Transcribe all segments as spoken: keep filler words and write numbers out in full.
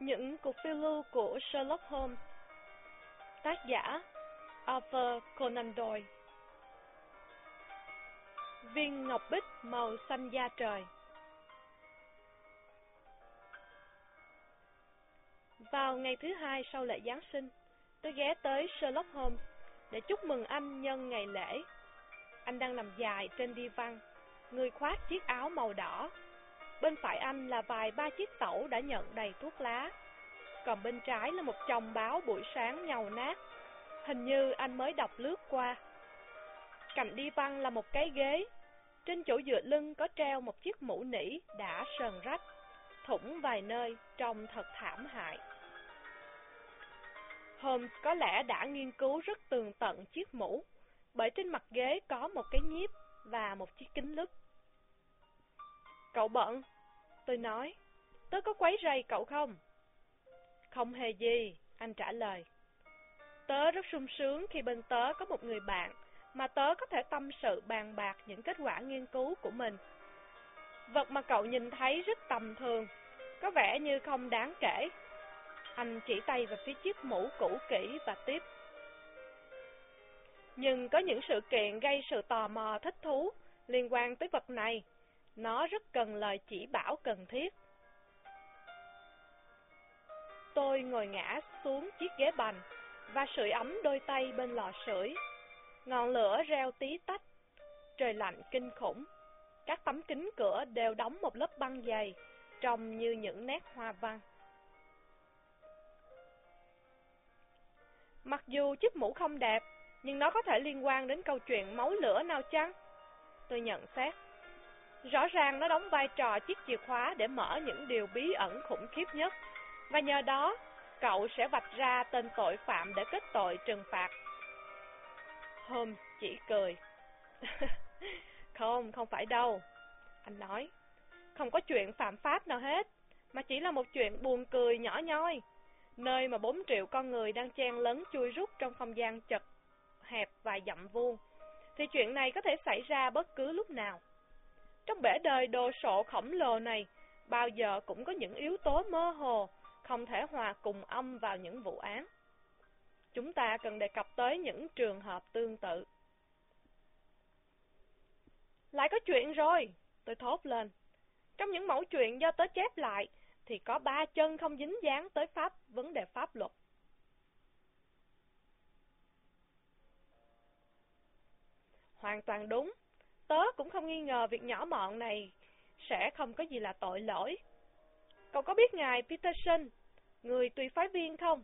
Những cuộc phiêu lưu của Sherlock Holmes. Tác giả Arthur Conan Doyle. Viên ngọc bích màu xanh da trời. Vào ngày thứ hai sau lễ Giáng sinh, tôi ghé tới Sherlock Holmes để chúc mừng anh nhân ngày lễ. Anh đang nằm dài trên đi văn, người khoác chiếc áo màu đỏ. Bên phải anh là vài ba chiếc tẩu đã nhận đầy thuốc lá. Còn bên trái là một chồng báo buổi sáng nhàu nát. Hình như anh mới đọc lướt qua. Cạnh đi văn là một cái ghế. Trên chỗ dựa lưng có treo một chiếc mũ nỉ đã sờn rách, thủng vài nơi, trông thật thảm hại. Holmes có lẽ đã nghiên cứu rất tường tận chiếc mũ, bởi trên mặt ghế có một cái nhíp và một chiếc kính lúp. Cậu bận, tôi nói, tớ có quấy rầy cậu không? Không hề gì, anh trả lời. Tớ rất sung sướng khi bên tớ có một người bạn mà tớ có thể tâm sự bàn bạc những kết quả nghiên cứu của mình. Vật mà cậu nhìn thấy rất tầm thường, có vẻ như không đáng kể. Anh chỉ tay vào phía chiếc mũ cũ kỹ và tiếp. Nhưng có những sự kiện gây sự tò mò thích thú liên quan tới vật này. Nó rất cần lời chỉ bảo cần thiết. Tôi ngồi ngã xuống chiếc ghế bành và sưởi ấm đôi tay bên lò sưởi. Ngọn lửa reo tí tách. Trời lạnh kinh khủng. Các tấm kính cửa đều đóng một lớp băng dày, trông như những nét hoa văn. Mặc dù chiếc mũ không đẹp, nhưng nó có thể liên quan đến câu chuyện máu lửa nào chăng? Tôi nhận xét. Rõ ràng nó đóng vai trò chiếc chìa khóa để mở những điều bí ẩn khủng khiếp nhất, và nhờ đó, cậu sẽ vạch ra tên tội phạm để kết tội trừng phạt. Holmes chỉ cười. Không, không phải đâu. Anh nói, không có chuyện phạm pháp nào hết, mà chỉ là một chuyện buồn cười nhỏ nhoi, nơi mà bốn triệu con người đang chen lấn chui rút trong không gian chật hẹp vài dặm vuông, thì chuyện này có thể xảy ra bất cứ lúc nào. Trong bể đời đồ sộ khổng lồ này, bao giờ cũng có những yếu tố mơ hồ, không thể hòa cùng âm vào những vụ án. Chúng ta cần đề cập tới những trường hợp tương tự. Lại có chuyện rồi, tôi thốt lên. Trong những mẫu chuyện do tớ chép lại, thì có ba chân không dính dáng tới pháp vấn đề pháp luật. Hoàn toàn đúng. Tớ cũng không nghi ngờ việc nhỏ mọn này sẽ không có gì là tội lỗi. Cậu có biết ngài Peterson, người tùy phái viên không?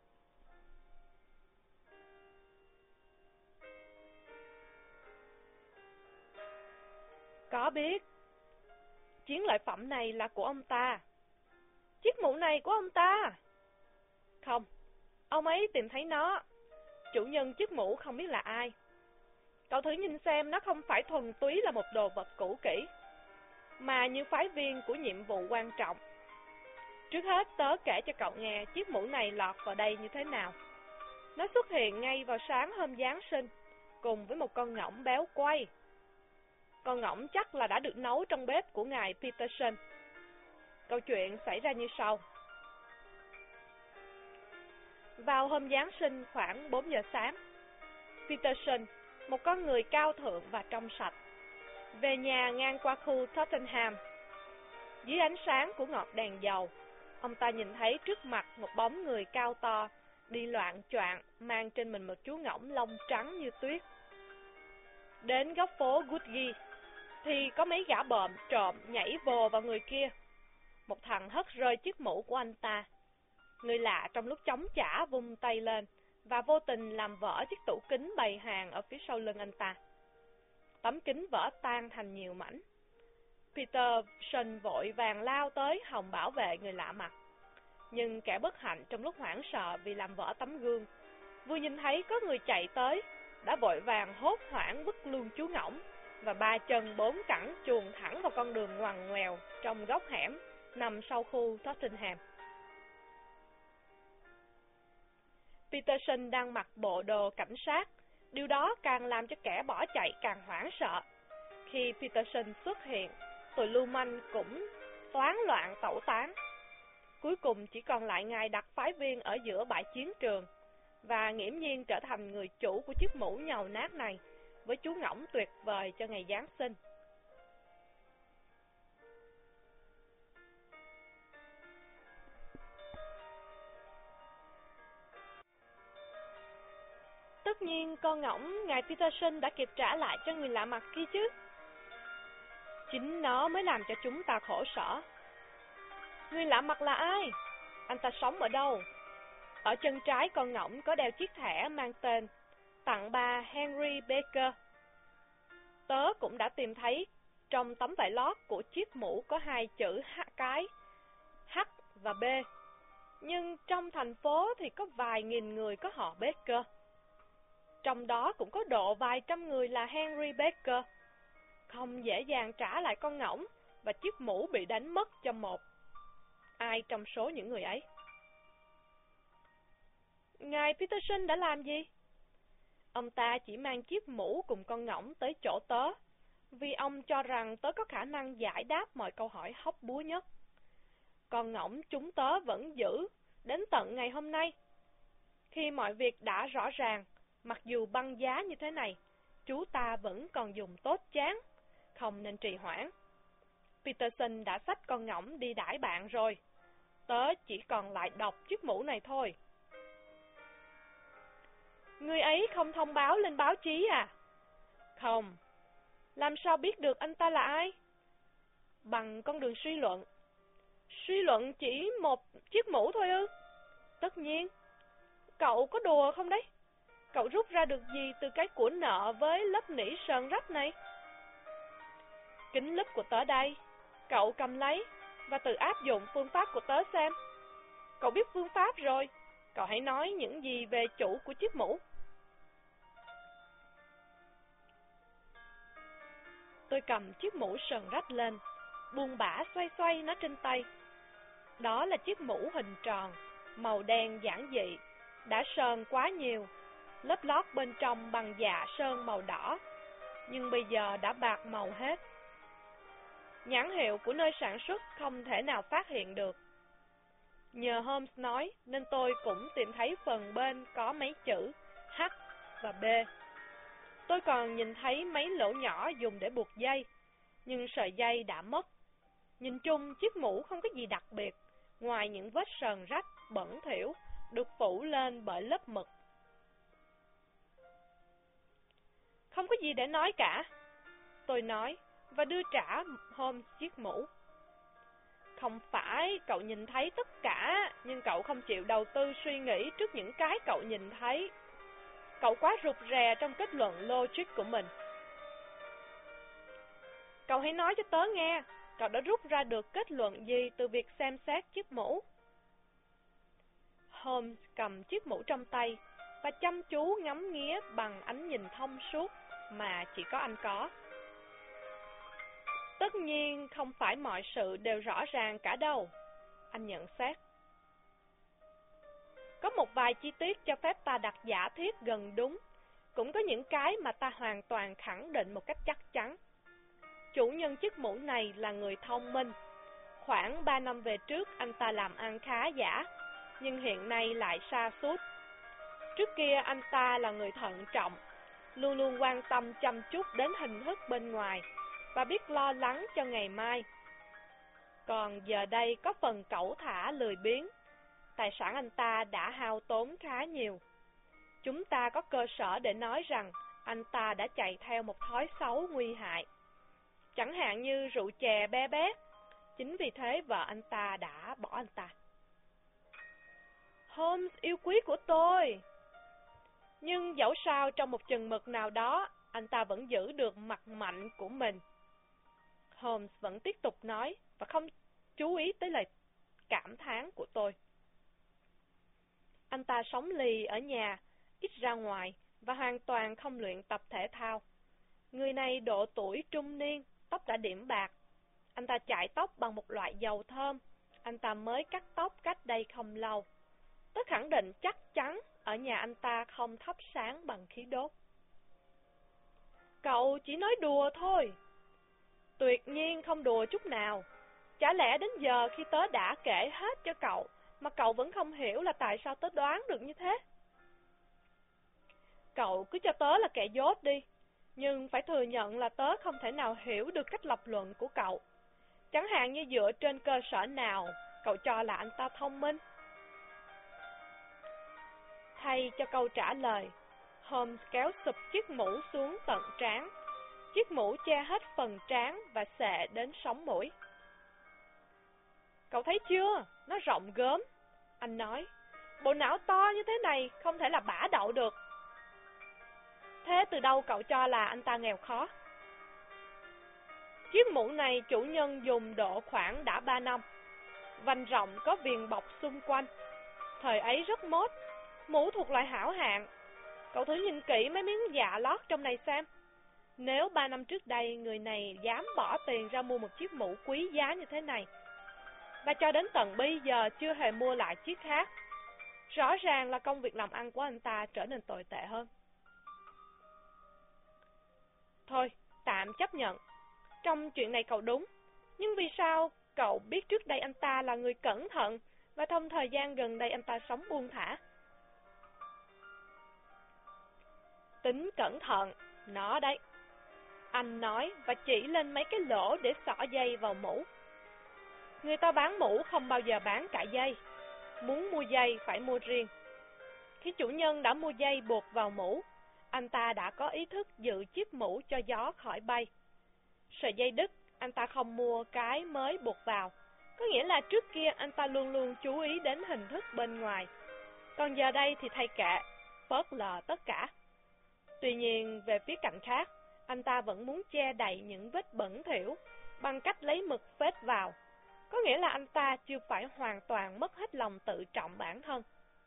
Có biết. Chiến lợi phẩm này là của ông ta. Chiếc mũ này của ông ta? Không, ông ấy tìm thấy nó. Chủ nhân chiếc mũ không biết là ai. Cậu thử nhìn xem, nó không phải thuần túy là một đồ vật cũ kỹ, mà như phái viên của nhiệm vụ quan trọng. Trước hết tớ kể cho cậu nghe chiếc mũ này lọt vào đây như thế nào. Nó xuất hiện ngay vào sáng hôm Giáng sinh, cùng với một con ngỗng béo quay. Con ngỗng chắc là đã được nấu trong bếp của ngài Peterson. Câu chuyện xảy ra như sau. Vào hôm Giáng sinh khoảng bốn giờ sáng, Peterson, một con người cao thượng và trong sạch, về nhà ngang qua khu Tottenham. Dưới ánh sáng của ngọn đèn dầu, ông ta nhìn thấy trước mặt một bóng người cao to, đi loạng choạng, mang trên mình một chú ngỗng lông trắng như tuyết. Đến góc phố Woodgate, thì có mấy gã bợm trộm nhảy vồ vào người kia. Một thằng hất rơi chiếc mũ của anh ta. Người lạ trong lúc chống trả vung tay lên và vô tình làm vỡ chiếc tủ kính bày hàng ở phía sau lưng anh ta. Tấm kính vỡ tan thành nhiều mảnh. Peterson vội vàng lao tới hòng bảo vệ người lạ mặt. Nhưng kẻ bất hạnh trong lúc hoảng sợ vì làm vỡ tấm gương, vừa nhìn thấy có người chạy tới, đã vội vàng hốt hoảng vứt luôn chú ngỗng và ba chân bốn cẳng chuồn thẳng vào con đường ngoằn ngoèo trong góc hẻm nằm sau khu Tottenham. Peterson đang mặc bộ đồ cảnh sát, điều đó càng làm cho kẻ bỏ chạy càng hoảng sợ. Khi Peterson xuất hiện, tụi lưu manh cũng toán loạn tẩu tán. cuối cùng chỉ còn lại ngài đặc phái viên ở giữa bãi chiến trường, và nghiễm nhiên trở thành người chủ của chiếc mũ nhầu nát này, với chú ngỗng tuyệt vời cho ngày Giáng sinh. Tất nhiên con ngỗng ngài Peterson đã kịp trả lại cho người lạ mặt kia chứ. Chính nó mới làm cho chúng ta khổ sở. Người lạ mặt là ai? Anh ta sống ở đâu? Ở chân trái con ngỗng có đeo chiếc thẻ mang tên tặng bà Henry Baker. Tớ cũng đã tìm thấy trong tấm vải lót của chiếc mũ có hai chữ H cái H và B. Nhưng trong thành phố thì có vài nghìn người có họ Baker. Trong đó cũng có độ vài trăm người là Henry Baker. Không dễ dàng trả lại con ngỗng và chiếc mũ bị đánh mất cho một ai trong số những người ấy. Ngài Peterson đã làm gì? Ông ta chỉ mang chiếc mũ cùng con ngỗng tới chỗ tớ, vì ông cho rằng tớ có khả năng giải đáp mọi câu hỏi hóc búa nhất. Con ngỗng chúng tớ vẫn giữ đến tận ngày hôm nay. Khi mọi việc đã rõ ràng, mặc dù băng giá như thế này, chú ta vẫn còn dùng tốt chán, không nên trì hoãn. Peterson đã xách con ngỗng đi đãi bạn rồi. Tớ chỉ còn lại đọc chiếc mũ này thôi. Người ấy không thông báo lên báo chí à? Không. Làm sao biết được anh ta là ai? Bằng con đường suy luận. Suy luận chỉ một chiếc mũ thôi ư? Tất nhiên. Cậu có đùa không đấy? Cậu rút ra được gì từ cái của nợ với lớp nỉ sờn rách này? Kính lúp của tớ đây. Cậu cầm lấy và tự áp dụng phương pháp của tớ xem. Cậu biết phương pháp rồi. Cậu hãy nói những gì về chủ của chiếc mũ. Tôi cầm chiếc mũ sờn rách lên, buông bả xoay xoay nó trên tay. Đó là chiếc mũ hình tròn, màu đen giản dị, đã sờn quá nhiều, lớp lót bên trong bằng dạ sơn màu đỏ, nhưng bây giờ đã bạc màu hết. Nhãn hiệu của nơi sản xuất không thể nào phát hiện được. Nhờ Holmes nói nên tôi cũng tìm thấy phần bên có mấy chữ H và B. Tôi còn nhìn thấy mấy lỗ nhỏ dùng để buộc dây, nhưng sợi dây đã mất. Nhìn chung chiếc mũ không có gì đặc biệt, ngoài những vết sờn rách, bẩn thỉu, được phủ lên bởi lớp mực. Không có gì để nói cả, tôi nói, và đưa trả Holmes chiếc mũ. Không phải cậu nhìn thấy tất cả, nhưng cậu không chịu đầu tư suy nghĩ trước những cái cậu nhìn thấy. Cậu quá rụt rè trong kết luận logic của mình. Cậu hãy nói cho tớ nghe, cậu đã rút ra được kết luận gì từ việc xem xét chiếc mũ? Holmes cầm chiếc mũ trong tay và chăm chú ngắm nghía bằng ánh nhìn thông suốt mà chỉ có anh có. Tất nhiên không phải mọi sự đều rõ ràng cả đâu, anh nhận xét. Có một vài chi tiết cho phép ta đặt giả thiết gần đúng, cũng có những cái mà ta hoàn toàn khẳng định một cách chắc chắn. Chủ nhân chiếc mũ này là người thông minh. Khoảng ba năm về trước anh ta làm ăn khá giả, nhưng hiện nay lại sa sút. Trước kia anh ta là người thận trọng, luôn luôn quan tâm chăm chút đến hình thức bên ngoài và biết lo lắng cho ngày mai. Còn giờ đây có phần cẩu thả lười biếng. Tài sản anh ta đã hao tốn khá nhiều. Chúng ta có cơ sở để nói rằng anh ta đã chạy theo một thói xấu nguy hại, chẳng hạn như rượu chè be bét. Chính vì thế vợ anh ta đã bỏ anh ta. Holmes yêu quý của tôi. Nhưng dẫu sao trong một chừng mực nào đó, anh ta vẫn giữ được mặt mạnh của mình. Holmes vẫn tiếp tục nói và không chú ý tới lời cảm thán của tôi. Anh ta sống lì ở nhà, ít ra ngoài và hoàn toàn không luyện tập thể thao. Người này độ tuổi trung niên, tóc đã điểm bạc. Anh ta chải tóc bằng một loại dầu thơm. Anh ta mới cắt tóc cách đây không lâu. Tôi khẳng định chắc chắn ở nhà anh ta không thắp sáng bằng khí đốt. Cậu chỉ nói đùa thôi. Tuyệt nhiên không đùa chút nào. Chả lẽ đến giờ khi tớ đã kể hết cho cậu mà cậu vẫn không hiểu là tại sao tớ đoán được như thế? Cậu cứ cho tớ là kẻ dốt đi, nhưng phải thừa nhận là tớ không thể nào hiểu được cách lập luận của cậu. Chẳng hạn như dựa trên cơ sở nào cậu cho là anh ta thông minh? Thay cho câu trả lời, Holmes kéo sụp chiếc mũ xuống tận trán. Chiếc mũ che hết phần trán và xệ đến sống mũi. Cậu thấy chưa, nó rộng gớm, anh nói. Bộ não to như thế này không thể là bả đậu được. Thế từ đâu cậu cho là anh ta nghèo khó? Chiếc mũ này chủ nhân dùng độ khoảng đã ba năm. Vành rộng có viền bọc xung quanh. Thời ấy rất mốt, mũ thuộc loại hảo hạng. Cậu thử nhìn kỹ mấy miếng dạ lót trong này xem. Nếu ba năm trước đây người này dám bỏ tiền ra mua một chiếc mũ quý giá như thế này, và cho đến tận bây giờ chưa hề mua lại chiếc khác, rõ ràng là công việc làm ăn của anh ta trở nên tồi tệ hơn. Thôi, tạm chấp nhận. Trong chuyện này cậu đúng. Nhưng vì sao cậu biết trước đây anh ta là người cẩn thận và trong thời gian gần đây anh ta sống buông thả? Tính cẩn thận, nó đấy. Anh nói và chỉ lên mấy cái lỗ để xỏ dây vào mũ. Người ta bán mũ không bao giờ bán cả dây. Muốn mua dây phải mua riêng. Khi chủ nhân đã mua dây buộc vào mũ, anh ta đã có ý thức giữ chiếc mũ cho gió khỏi bay. Sợi dây đứt, anh ta không mua cái mới buộc vào. Có nghĩa là trước kia anh ta luôn luôn chú ý đến hình thức bên ngoài. Còn giờ đây thì thay kệ, phớt lờ tất cả. Tuy nhiên, về phía cạnh khác, anh ta vẫn muốn che đậy những vết bẩn thỉu bằng cách lấy mực phết vào. Có nghĩa là anh ta chưa phải hoàn toàn mất hết lòng tự trọng bản thân.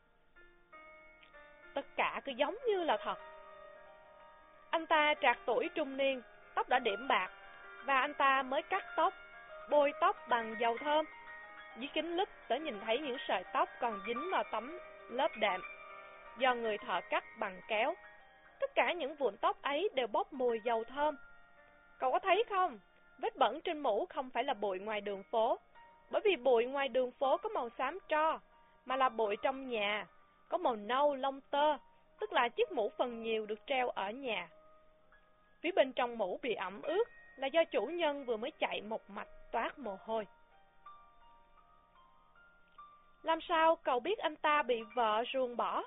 Tất cả cứ giống như là thật. Anh ta trạc tuổi trung niên, tóc đã điểm bạc, và anh ta mới cắt tóc, bôi tóc bằng dầu thơm. Dưới kính lúp, tớ nhìn thấy những sợi tóc còn dính vào tấm lớp đệm do người thợ cắt bằng kéo. Tất cả những vụn tóc ấy đều bốc mùi dầu thơm. Cậu có thấy không? Vết bẩn trên mũ không phải là bụi ngoài đường phố, bởi vì bụi ngoài đường phố có màu xám tro, mà là bụi trong nhà, có màu nâu lông tơ, tức là chiếc mũ phần nhiều được treo ở nhà. Phía bên trong mũ bị ẩm ướt là do chủ nhân vừa mới chạy một mạch toát mồ hôi. Làm sao cậu biết anh ta bị vợ ruồng bỏ?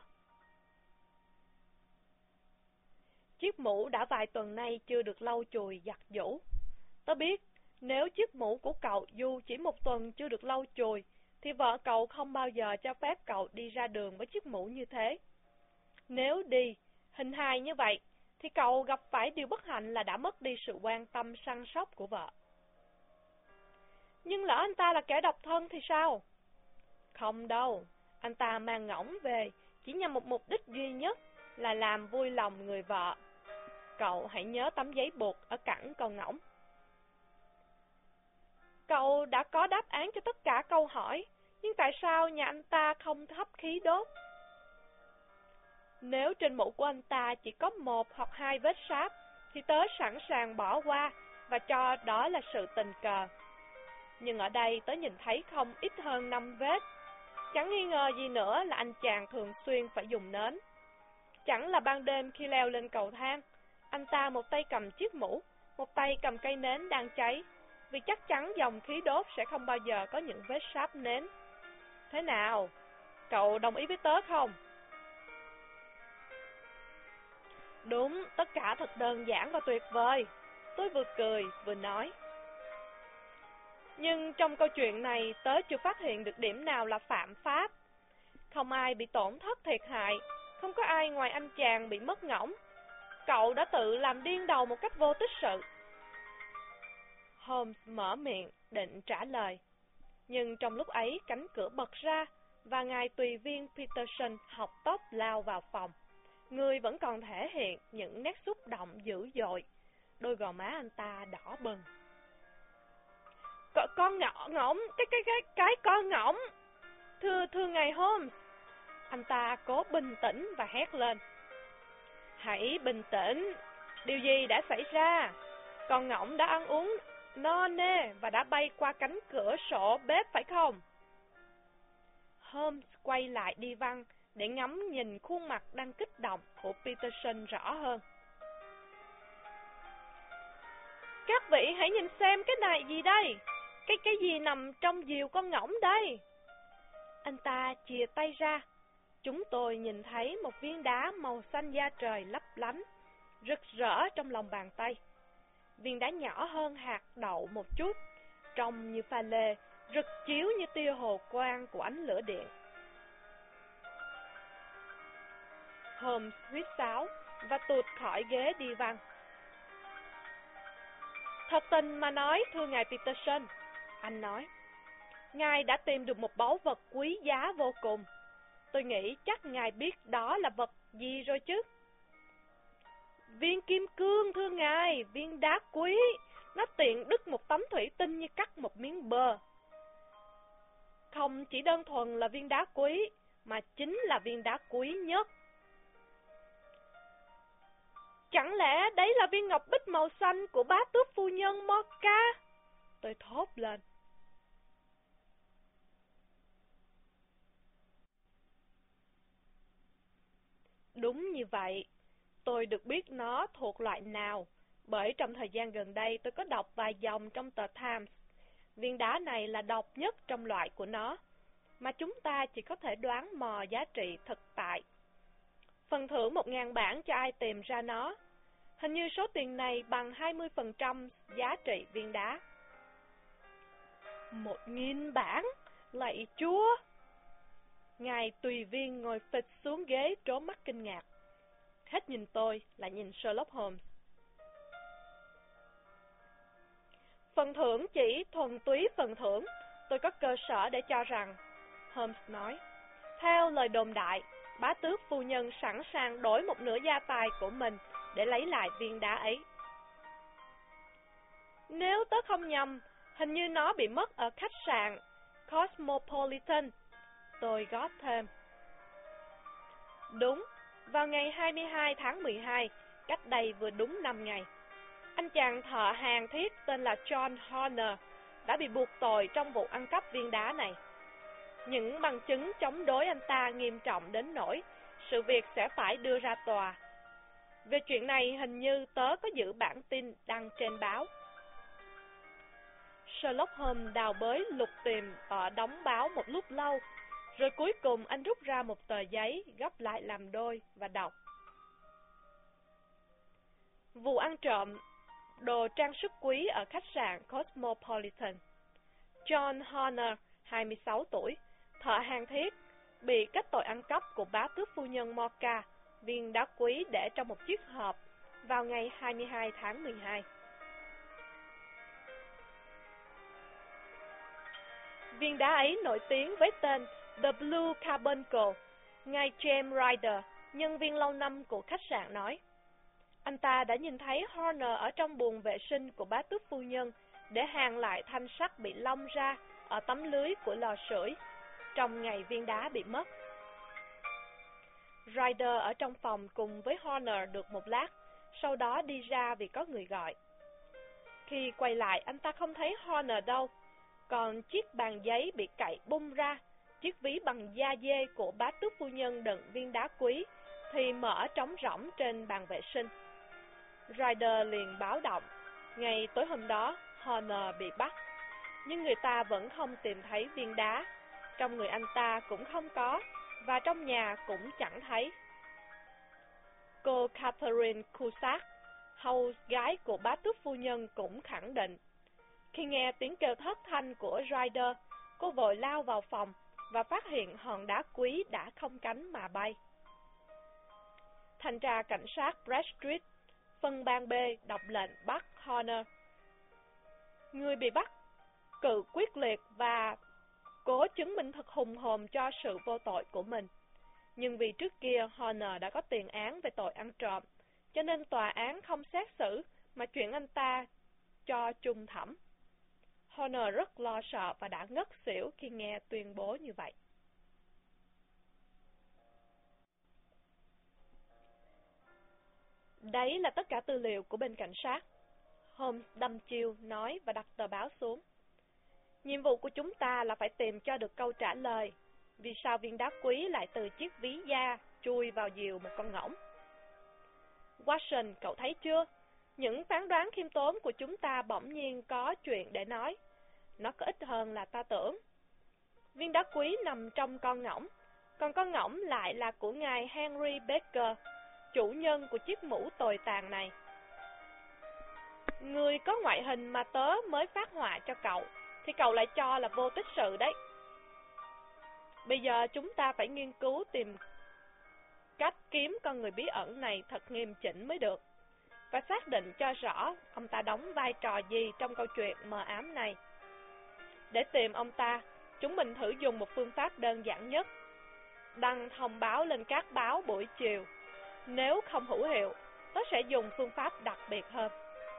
Chiếc mũ đã vài tuần nay chưa được lau chùi giặt giũ. Tớ biết, nếu chiếc mũ của cậu dù chỉ một tuần chưa được lau chùi, thì vợ cậu không bao giờ cho phép cậu đi ra đường với chiếc mũ như thế. Nếu đi, hình hài như vậy, thì cậu gặp phải điều bất hạnh là đã mất đi sự quan tâm săn sóc của vợ. Nhưng lỡ anh ta là kẻ độc thân thì sao? Không đâu, anh ta mang ngỗng về chỉ nhằm một mục đích duy nhất là làm vui lòng người vợ. Cậu hãy nhớ tấm giấy buộc ở cẳng con ngỗng. Cậu đã có đáp án cho tất cả câu hỏi, nhưng tại sao nhà anh ta không hấp khí đốt? Nếu trên mũ của anh ta chỉ có một hoặc hai vết sáp, thì tớ sẵn sàng bỏ qua và cho đó là sự tình cờ. Nhưng ở đây tớ nhìn thấy không ít hơn năm vết. Chẳng nghi ngờ gì nữa là anh chàng thường xuyên phải dùng nến. Chẳng là ban đêm khi leo lên cầu thang, anh ta một tay cầm chiếc mũ, một tay cầm cây nến đang cháy, vì chắc chắn dòng khí đốt sẽ không bao giờ có những vết sáp nến. Thế nào? Cậu đồng ý với tớ không? Đúng, tất cả thật đơn giản và tuyệt vời. Tôi vừa cười vừa nói. Nhưng trong câu chuyện này tớ chưa phát hiện được điểm nào là phạm pháp. Không ai bị tổn thất thiệt hại, không có ai ngoài anh chàng bị mất ngỗng. Cậu đã tự làm điên đầu một cách vô tích sự. Holmes mở miệng định trả lời, nhưng trong lúc ấy cánh cửa bật ra và ngài tùy viên Peterson học tốc lao vào phòng. Người vẫn còn thể hiện những nét xúc động dữ dội. Đôi gò má anh ta đỏ bừng. Con ngõ ngỗng, cái cái cái cái con ngỗng. Thưa thưa ngài Holmes. Anh ta cố bình tĩnh và hét lên. Hãy bình tĩnh. Điều gì đã xảy ra? Con ngỗng đã ăn uống no nê và đã bay qua cánh cửa sổ bếp phải không? Holmes quay lại đi văn để ngắm nhìn khuôn mặt đang kích động của Peterson rõ hơn. Các vị hãy nhìn xem cái này gì đây? Cái cái gì nằm trong diều con ngỗng đây? Anh ta chìa tay ra. Chúng tôi nhìn thấy một viên đá màu xanh da trời lấp lánh, rực rỡ trong lòng bàn tay. Viên đá nhỏ hơn hạt đậu một chút, trông như pha lê, rực chiếu như tia hồ quang của ánh lửa điện. Holmes huýt sáo và tụt khỏi ghế đi văn. Thật tình mà nói, thưa ngài Peterson, anh nói, ngài đã tìm được một báu vật quý giá vô cùng. Tôi nghĩ chắc ngài biết đó là vật gì rồi chứ. Viên kim cương, thưa ngài, viên đá quý. Nó tiện đứt một tấm thủy tinh như cắt một miếng bơ. Không chỉ đơn thuần là viên đá quý, mà chính là viên đá quý nhất. Chẳng lẽ đấy là viên ngọc bích màu xanh của bá tước phu nhân Morca? Tôi thốt lên. Đúng như vậy. Tôi được biết nó thuộc loại nào, bởi trong thời gian gần đây tôi có đọc vài dòng trong tờ Times. Viên đá này là độc nhất trong loại của nó, mà chúng ta chỉ có thể đoán mò giá trị thực tại. Phần thưởng một ngàn bảng cho ai tìm ra nó. Hình như số tiền này bằng hai mươi phần trăm giá trị viên đá. Một nghìn bảng? Lạy Chúa! Ngài tùy viên ngồi phịch xuống ghế trố mắt kinh ngạc. Hết nhìn tôi, lại nhìn Sherlock Holmes. Phần thưởng chỉ thuần túy phần thưởng, tôi có cơ sở để cho rằng, Holmes nói. Theo lời đồn đại, bá tước phu nhân sẵn sàng đổi một nửa gia tài của mình để lấy lại viên đá ấy. Nếu tớ không nhầm, hình như nó bị mất ở khách sạn Cosmopolitan. Tôi góp thêm. Đúng, vào ngày hai mươi hai tháng mười hai, cách đây vừa đúng năm ngày, anh chàng thợ hàn thiết tên là John Horner đã bị buộc tội trong vụ ăn cắp viên đá này. Những bằng chứng chống đối anh ta nghiêm trọng đến nỗi sự việc sẽ phải đưa ra tòa. Về chuyện này hình như tớ có giữ bản tin đăng trên báo. Sherlock Holmes đào bới lục tìm ở đóng báo một lúc lâu, rồi cuối cùng anh rút ra một tờ giấy, gấp lại làm đôi và đọc. Vụ ăn trộm đồ trang sức quý ở khách sạn Cosmopolitan. John Horner, hai mươi sáu tuổi, thợ hàn thiết, bị kết tội ăn cắp của bá tước phu nhân Morca, viên đá quý để trong một chiếc hộp vào ngày hai mươi hai tháng mười hai. Viên đá ấy nổi tiếng với tên The Blue Carbuncle. Ngài James Ryder, nhân viên lâu năm của khách sạn nói, anh ta đã nhìn thấy Horner ở trong buồng vệ sinh của bá tước phu nhân để hàn lại thanh sắt bị lông ra ở tấm lưới của lò sưởi trong ngày viên đá bị mất. Ryder ở trong phòng cùng với Horner được một lát, sau đó đi ra vì có người gọi. Khi quay lại, anh ta không thấy Horner đâu, còn chiếc bàn giấy bị cậy bung ra, chiếc ví bằng da dê của bá tước phu nhân đựng viên đá quý thì mở trống rỗng trên bàn vệ sinh. Ryder liền báo động. Ngày tối hôm đó, Horner bị bắt, nhưng người ta vẫn không tìm thấy viên đá. Trong người anh ta cũng không có, và trong nhà cũng chẳng thấy. Cô Catherine Cusack, hầu gái của bá tước phu nhân, cũng khẳng định. Khi nghe tiếng kêu thất thanh của Ryder, cô vội lao vào phòng và phát hiện hòn đá quý đã không cánh mà bay. Thanh tra cảnh sát Bradstreet, phân ban B, đọc lệnh bắt Horner. Người bị bắt cự quyết liệt và cố chứng minh thật hùng hồn cho sự vô tội của mình. Nhưng vì trước kia Horner đã có tiền án về tội ăn trộm, cho nên tòa án không xét xử mà chuyển anh ta cho chung thẩm. Horner rất lo sợ và đã ngất xỉu khi nghe tuyên bố như vậy. Đấy là tất cả tư liệu của bên cảnh sát. Holmes đăm chiêu nói và đặt tờ báo xuống. Nhiệm vụ của chúng ta là phải tìm cho được câu trả lời. Vì sao viên đá quý lại từ chiếc ví da chui vào diều một con ngỗng? Watson, cậu thấy chưa? Những phán đoán khiêm tốn của chúng ta bỗng nhiên có chuyện để nói. Nó có ít hơn là ta tưởng. Viên đá quý nằm trong con ngỗng, còn con ngỗng lại là của ngài Henry Baker, chủ nhân của chiếc mũ tồi tàn này. Người có ngoại hình mà tớ mới phát họa cho cậu, thì cậu lại cho là vô tích sự đấy. Bây giờ chúng ta phải nghiên cứu tìm cách kiếm con người bí ẩn này thật nghiêm chỉnh mới được, và xác định cho rõ ông ta đóng vai trò gì trong câu chuyện mờ ám này. Để tìm ông ta, chúng mình thử dùng một phương pháp đơn giản nhất: đăng thông báo lên các báo buổi chiều. Nếu không hữu hiệu, tớ sẽ dùng phương pháp đặc biệt hơn.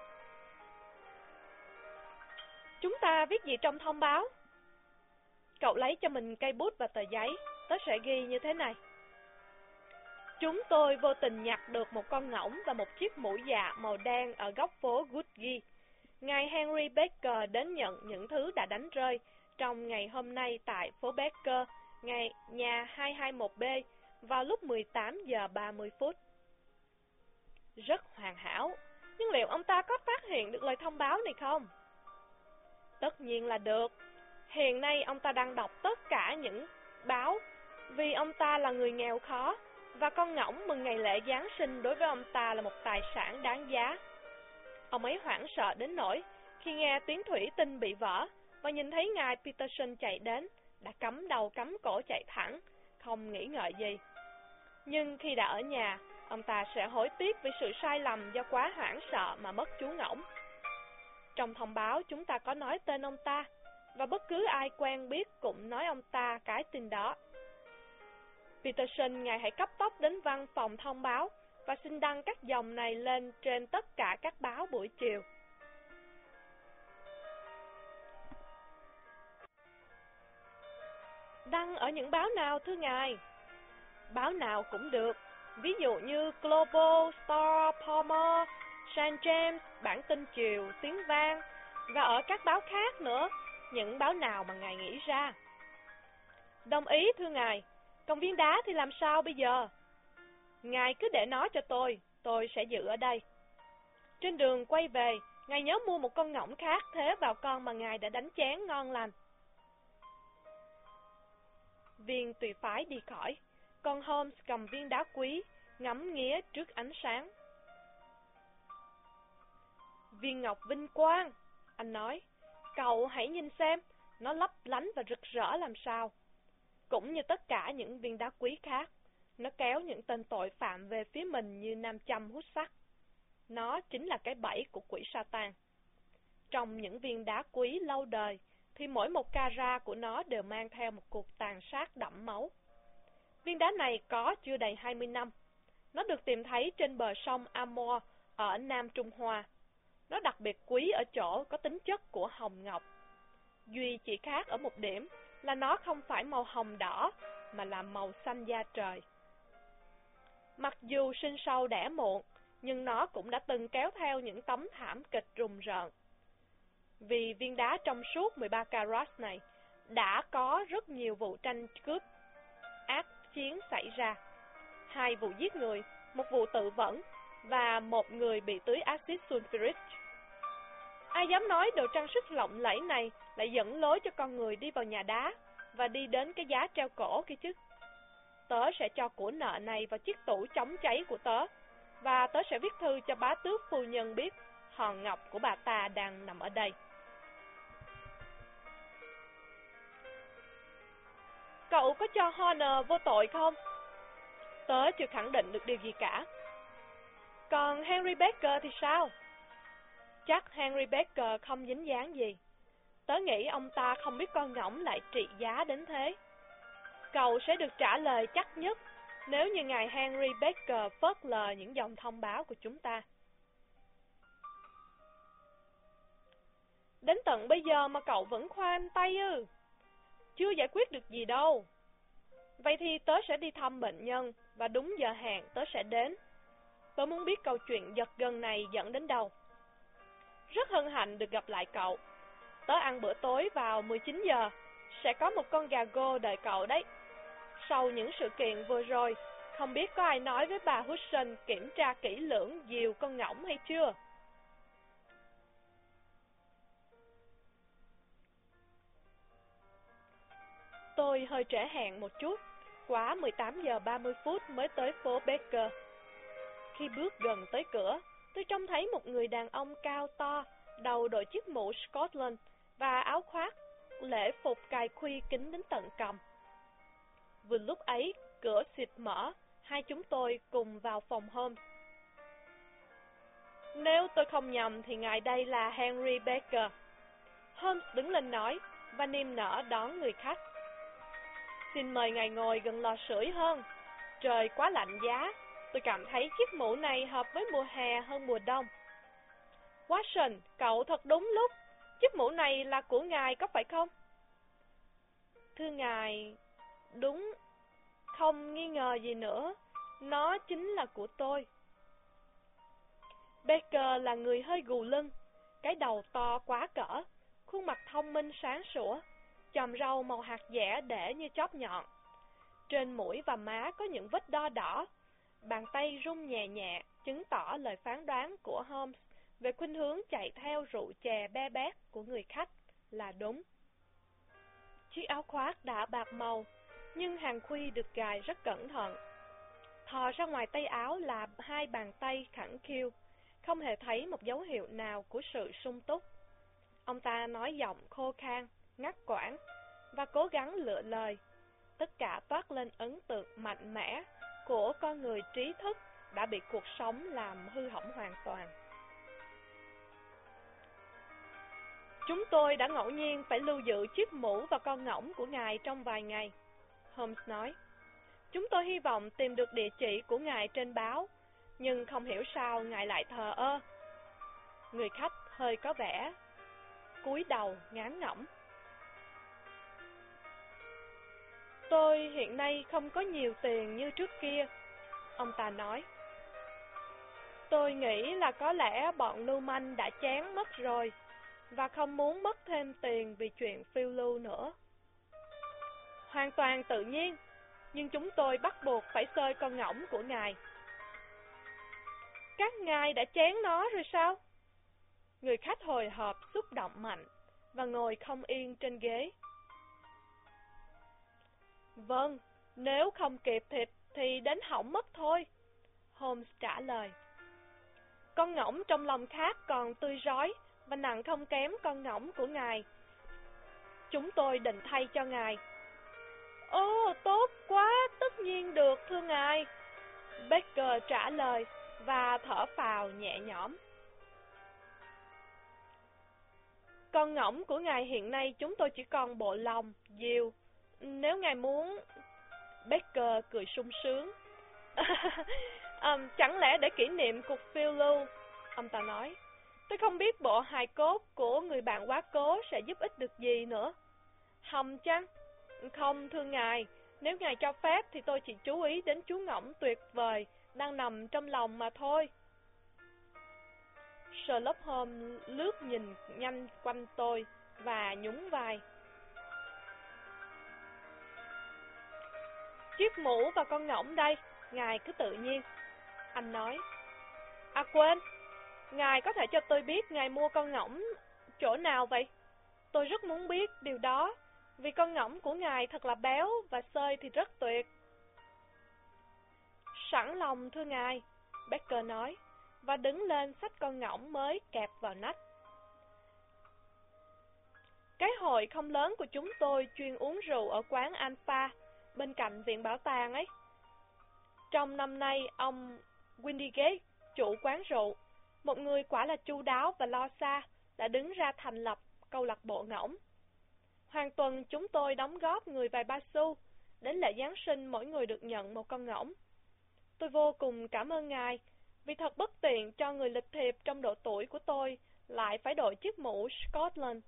Chúng ta viết gì trong thông báo? Cậu lấy cho mình cây bút và tờ giấy. Tớ sẽ ghi như thế này: chúng tôi vô tình nhặt được một con ngỗng và một chiếc mũ dạ màu đen ở góc phố Woodgate. Ngài Henry Baker đến nhận những thứ đã đánh rơi trong ngày hôm nay tại phố Baker, ngày nhà hai hai một B, vào lúc mười tám giờ ba mươi phút. Rất hoàn hảo, nhưng liệu ông ta có phát hiện được lời thông báo này không? Tất nhiên là được. Hiện nay ông ta đang đọc tất cả những báo, vì ông ta là người nghèo khó, và con ngỗng mừng ngày lễ Giáng sinh đối với ông ta là một tài sản đáng giá. Ông ấy hoảng sợ đến nỗi khi nghe tiếng thủy tinh bị vỡ và nhìn thấy ngài Peterson chạy đến, đã cắm đầu cắm cổ chạy thẳng, không nghĩ ngợi gì. Nhưng khi đã ở nhà, ông ta sẽ hối tiếc vì sự sai lầm do quá hoảng sợ mà mất chú ngỗng. Trong thông báo chúng ta có nói tên ông ta, và bất cứ ai quen biết cũng nói ông ta cái tin đó. Peterson, ngài hãy cấp tốc đến văn phòng thông báo và xin đăng các dòng này lên trên tất cả các báo buổi chiều. Đăng ở những báo nào thưa ngài? Báo nào cũng được, ví dụ như Global, Star, Palmer, Saint James, bản tin chiều, tiếng vang, và ở các báo khác nữa, những báo nào mà ngài nghĩ ra. Đồng ý thưa ngài. Còn viên đá thì làm sao bây giờ? Ngài cứ để nó cho tôi, tôi sẽ giữ ở đây. Trên đường quay về, ngài nhớ mua một con ngỗng khác thế vào con mà ngài đã đánh chén ngon lành. Viên tùy phái đi khỏi, còn Holmes cầm viên đá quý, ngắm nghía trước ánh sáng. Viên ngọc vinh quang, anh nói, cậu hãy nhìn xem, nó lấp lánh và rực rỡ làm sao. Cũng như tất cả những viên đá quý khác, nó kéo những tên tội phạm về phía mình như nam châm hút sắt. Nó chính là cái bẫy của quỷ Satan. Trong những viên đá quý lâu đời, thì mỗi một carat của nó đều mang theo một cuộc tàn sát đẫm máu. Viên đá này có chưa đầy hai mươi năm. Nó được tìm thấy trên bờ sông Amur ở Nam Trung Hoa. Nó đặc biệt quý ở chỗ có tính chất của hồng ngọc. Duy chỉ khác ở một điểm là nó không phải màu hồng đỏ, mà là màu xanh da trời. Mặc dù sinh sâu đẻ muộn, nhưng nó cũng đã từng kéo theo những tấm thảm kịch rùng rợn. Vì viên đá trong suốt mười ba carat này, đã có rất nhiều vụ tranh cướp ác chiến xảy ra. Hai vụ giết người, một vụ tự vẫn, và một người bị tưới axit sulfuric. Ai dám nói đồ trang sức lộng lẫy này lại dẫn lối cho con người đi vào nhà đá và đi đến cái giá treo cổ kia chứ? Tớ sẽ cho của nợ này vào chiếc tủ chống cháy của tớ, và tớ sẽ viết thư cho bá tước phu nhân biết hòn ngọc của bà ta đang nằm ở đây. Cậu có cho Horner vô tội không? Tớ chưa khẳng định được điều gì cả. Còn Henry Baker thì sao? Chắc Henry Baker không dính dáng gì. Tớ nghĩ ông ta không biết con ngỗng lại trị giá đến thế. Cậu sẽ được trả lời chắc nhất nếu như ngài Henry Baker phớt lờ những dòng thông báo của chúng ta. Đến tận bây giờ mà cậu vẫn khoanh tay ư? Chưa giải quyết được gì đâu. Vậy thì tớ sẽ đi thăm bệnh nhân, và đúng giờ hẹn tớ sẽ đến. Tớ muốn biết câu chuyện giật gân này dẫn đến đâu. Rất hân hạnh được gặp lại cậu. Tớ ăn bữa tối vào mười chín giờ. Sẽ có một con gà gô đợi cậu đấy. Sau những sự kiện vừa rồi, không biết có ai nói với bà Hudson kiểm tra kỹ lưỡng diều con ngỗng hay chưa? Tôi hơi trễ hẹn một chút, quá mười tám giờ ba mươi phút mới tới phố Baker. Khi bước gần tới cửa, tôi trông thấy một người đàn ông cao to, đầu đội chiếc mũ Scotland và áo khoác, lễ phục cài khuy kín đến tận cằm. Vừa lúc ấy, cửa xịt mở, hai chúng tôi cùng vào phòng Holmes. Nếu tôi không nhầm thì ngài đây là Henry Baker. Holmes đứng lên nói và niềm nở đón người khách. Xin mời ngài ngồi gần lò sưởi hơn. Trời quá lạnh giá, tôi cảm thấy chiếc mũ này hợp với mùa hè hơn mùa đông. Watson, cậu thật đúng lúc. Chiếc mũ này là của ngài có phải không? Thưa ngài, đúng, không nghi ngờ gì nữa, nó chính là của tôi. Baker là người hơi gù lưng, cái đầu to quá cỡ, khuôn mặt thông minh sáng sủa, chòm râu màu hạt dẻ để như chóp nhọn. Trên mũi và má có những vết đo đỏ, bàn tay rung nhẹ nhẹ, chứng tỏ lời phán đoán của Holmes về khuynh hướng chạy theo rượu chè be bét của người khách là đúng. Chiếc áo khoác đã bạc màu, nhưng hàng khuy được gài rất cẩn thận. Thò ra ngoài tay áo là hai bàn tay khẳng khiu, không hề thấy một dấu hiệu nào của sự sung túc. Ông ta nói giọng khô khan, ngắt quãng và cố gắng lựa lời. Tất cả toát lên ấn tượng mạnh mẽ của con người trí thức đã bị cuộc sống làm hư hỏng hoàn toàn. Chúng tôi đã ngẫu nhiên phải lưu giữ chiếc mũ và con ngỗng của ngài trong vài ngày, Holmes nói. Chúng tôi hy vọng tìm được địa chỉ của ngài trên báo, nhưng không hiểu sao ngài lại thờ ơ. Người khách hơi có vẻ cúi đầu ngán ngẩm. Tôi hiện nay không có nhiều tiền như trước kia, ông ta nói. Tôi nghĩ là có lẽ bọn lưu manh đã chán mất rồi, và không muốn mất thêm tiền vì chuyện phiêu lưu nữa. Hoàn toàn tự nhiên, nhưng chúng tôi bắt buộc phải xơi con ngỗng của ngài. Các ngài đã chén nó rồi sao? Người khách hồi hộp xúc động mạnh và ngồi không yên trên ghế. Vâng, nếu không kịp thịt thì đến hỏng mất thôi, Holmes trả lời. Con ngỗng trong lòng khác còn tươi rói và nặng không kém con ngỗng của ngài. Chúng tôi định thay cho ngài. Ồ, tốt quá, tất nhiên được thưa ngài, Baker trả lời và thở phào nhẹ nhõm. Con ngỗng của ngài hiện nay chúng tôi chỉ còn bộ lòng, diều. Nếu ngài muốn... Baker cười sung sướng. à, chẳng lẽ để kỷ niệm cuộc phiêu lưu, ông ta nói. Tôi không biết bộ hài cốt của người bạn quá cố sẽ giúp ích được gì nữa. Hầm chăng? Không thưa ngài, nếu ngài cho phép thì tôi chỉ chú ý đến chú ngỗng tuyệt vời đang nằm trong lòng mà thôi. Sherlock Holmes lướt nhìn nhanh quanh tôi và nhún vai. Chiếc mũ và con ngỗng đây, ngài cứ tự nhiên, anh nói. À quên, ngài có thể cho tôi biết ngài mua con ngỗng chỗ nào vậy? Tôi rất muốn biết điều đó, vì con ngỗng của ngài thật là béo và xơi thì rất tuyệt. Sẵn lòng thưa ngài, Baker nói, và đứng lên xách con ngỗng mới kẹp vào nách. Cái hội không lớn của chúng tôi chuyên uống rượu ở quán Alpha, bên cạnh viện bảo tàng ấy. Trong năm nay, ông Windigate, chủ quán rượu, một người quả là chu đáo và lo xa, đã đứng ra thành lập câu lạc bộ ngỗng. Hàng tuần chúng tôi đóng góp người vài ba xu, đến lễ Giáng sinh mỗi người được nhận một con ngỗng. Tôi vô cùng cảm ơn ngài, vì thật bất tiện cho người lịch thiệp trong độ tuổi của tôi lại phải đội chiếc mũ Scotland.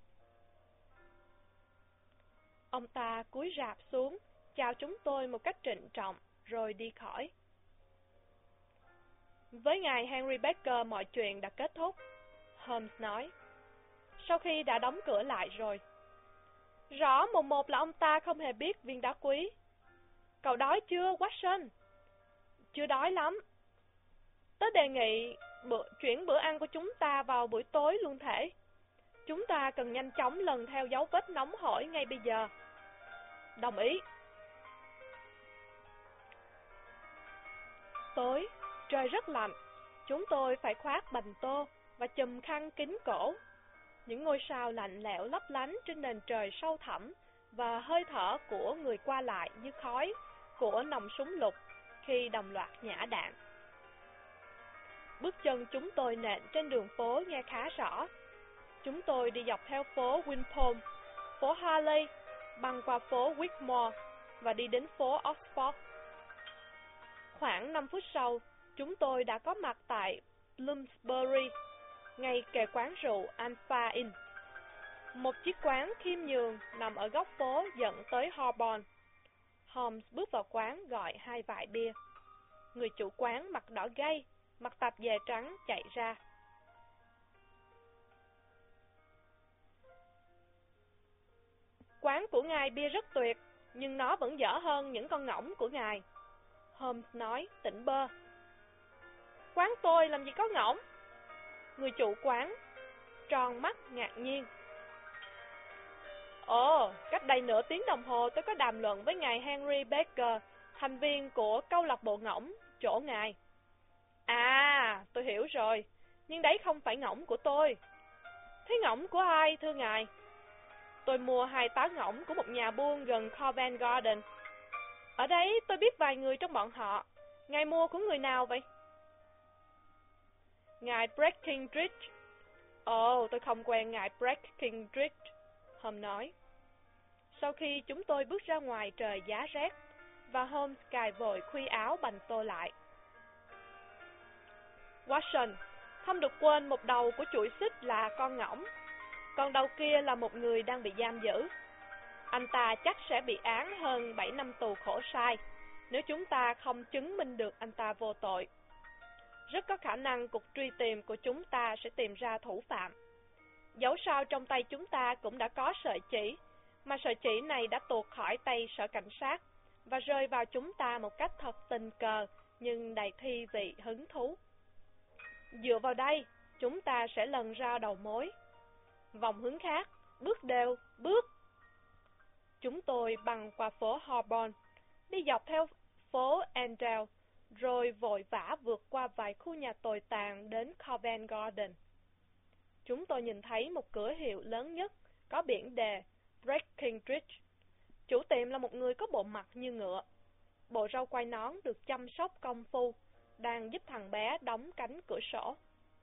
Ông ta cúi rạp xuống, chào chúng tôi một cách trịnh trọng, rồi đi khỏi. Với ngài Henry Baker mọi chuyện đã kết thúc. Holmes nói, sau khi đã đóng cửa lại rồi. Rõ mồn một là ông ta không hề biết viên đá quý. Cậu đói chưa, Watson? Chưa đói lắm. Tớ đề nghị bữa, chuyển bữa ăn của chúng ta vào buổi tối luôn thể. Chúng ta cần nhanh chóng lần theo dấu vết nóng hổi ngay bây giờ. Đồng ý. Tối, trời rất lạnh. Chúng tôi phải khoác bành tô và chùm khăn kín cổ. Những ngôi sao lạnh lẽo lấp lánh trên nền trời sâu thẳm và hơi thở của người qua lại như khói của nòng súng lục khi đồng loạt nhả đạn. Bước chân chúng tôi nện trên đường phố nghe khá rõ. Chúng tôi đi dọc theo phố Wimpole, phố Harley, băng qua phố Whitmore và đi đến phố Oxford. Khoảng năm phút sau, chúng tôi đã có mặt tại Bloomsbury, ngay kề quán rượu Alpha Inn. Một chiếc quán khiêm nhường nằm ở góc phố dẫn tới Holborn. Holmes bước vào quán gọi hai vại bia. Người chủ quán mặt đỏ gay, mặc tạp dề trắng chạy ra. Quán của ngài bia rất tuyệt, nhưng nó vẫn dở hơn những con ngỗng của ngài. Holmes nói tỉnh bơ. Quán tôi làm gì có ngỗng? Người chủ quán tròn mắt ngạc nhiên. Ồ, cách đây nửa tiếng đồng hồ tôi có đàm luận với ngài Henry Baker, thành viên của câu lạc bộ ngỗng, chỗ ngài. À, tôi hiểu rồi, nhưng đấy không phải ngỗng của tôi. Thế ngỗng của ai, thưa ngài? Tôi mua hai tá ngỗng của một nhà buôn gần Covent Garden. Ở đấy tôi biết vài người trong bọn họ. Ngài mua của người nào vậy? Ngài Breckinridge. Ồ, tôi không quen ngài Breckinridge, Holmes nói. Sau khi chúng tôi bước ra ngoài trời giá rét, và Holmes cài vội khuy áo bành tô lại. Watson, không được quên một đầu của chuỗi xích là con ngỗng, còn đầu kia là một người đang bị giam giữ. Anh ta chắc sẽ bị án hơn bảy năm tù khổ sai, nếu chúng ta không chứng minh được anh ta vô tội. Rất có khả năng cuộc truy tìm của chúng ta sẽ tìm ra thủ phạm. Dẫu sao trong tay chúng ta cũng đã có sợi chỉ, mà sợi chỉ này đã tuột khỏi tay sở cảnh sát và rơi vào chúng ta một cách thật tình cờ nhưng đầy thi vị hứng thú. Dựa vào đây, chúng ta sẽ lần ra đầu mối. Vòng hướng khác, bước đều, bước. Chúng tôi băng qua phố Holborn, đi dọc theo phố Endell, rồi vội vã vượt qua vài khu nhà tồi tàn đến Covent Garden. Chúng tôi nhìn thấy một cửa hiệu lớn nhất, có biển đề Breckinridge. Chủ tiệm là một người có bộ mặt như ngựa. Bộ râu quai nón được chăm sóc công phu, đang giúp thằng bé đóng cánh cửa sổ.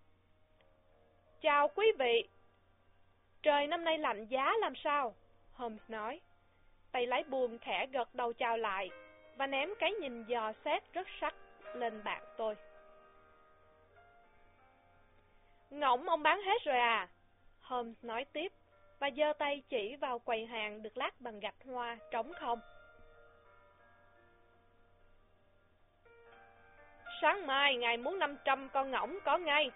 Chào quý vị. Trời năm nay lạnh giá làm sao? Holmes nói. Tay lái buồm khẽ gật đầu chào lại và ném cái nhìn dò xét rất sắc lên bạn tôi. Ngỗng ông bán hết rồi à? Holmes nói tiếp và giơ tay chỉ vào quầy hàng được lát bằng gạch hoa trống không. Sáng mai ngài muốn năm trăm con ngỗng có ngay.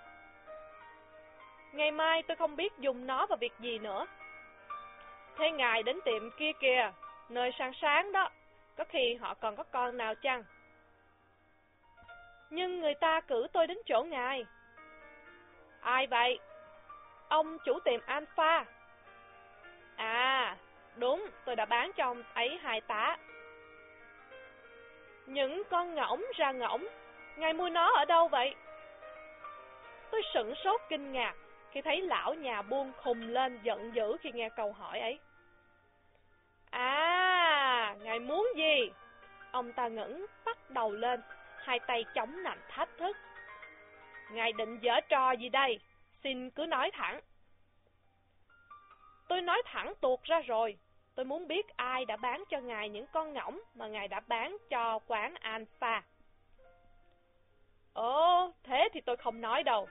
Ngày mai tôi không biết dùng nó vào việc gì nữa. Thế ngài đến tiệm kia kìa, nơi sáng sáng đó, có khi họ còn có con nào chăng? Nhưng người ta cử tôi đến chỗ ngài. Ai vậy? Ông chủ tiệm Alpha. À, đúng, tôi đã bán cho ông ấy hai tá. Những con ngỗng ra ngỗng, ngài mua nó ở đâu vậy? Tôi sửng sốt kinh ngạc khi thấy lão nhà buôn khùng lên giận dữ khi nghe câu hỏi ấy. À, ngài muốn gì? Ông ta ngẩng bắt đầu lên, hai tay chống nạnh thách thức. Ngài định giở trò gì đây? Xin cứ nói thẳng. Tôi nói thẳng tuột ra rồi. Tôi muốn biết ai đã bán cho ngài những con ngỗng mà ngài đã bán cho quán Alpha. Ồ, thế thì tôi không nói đâu.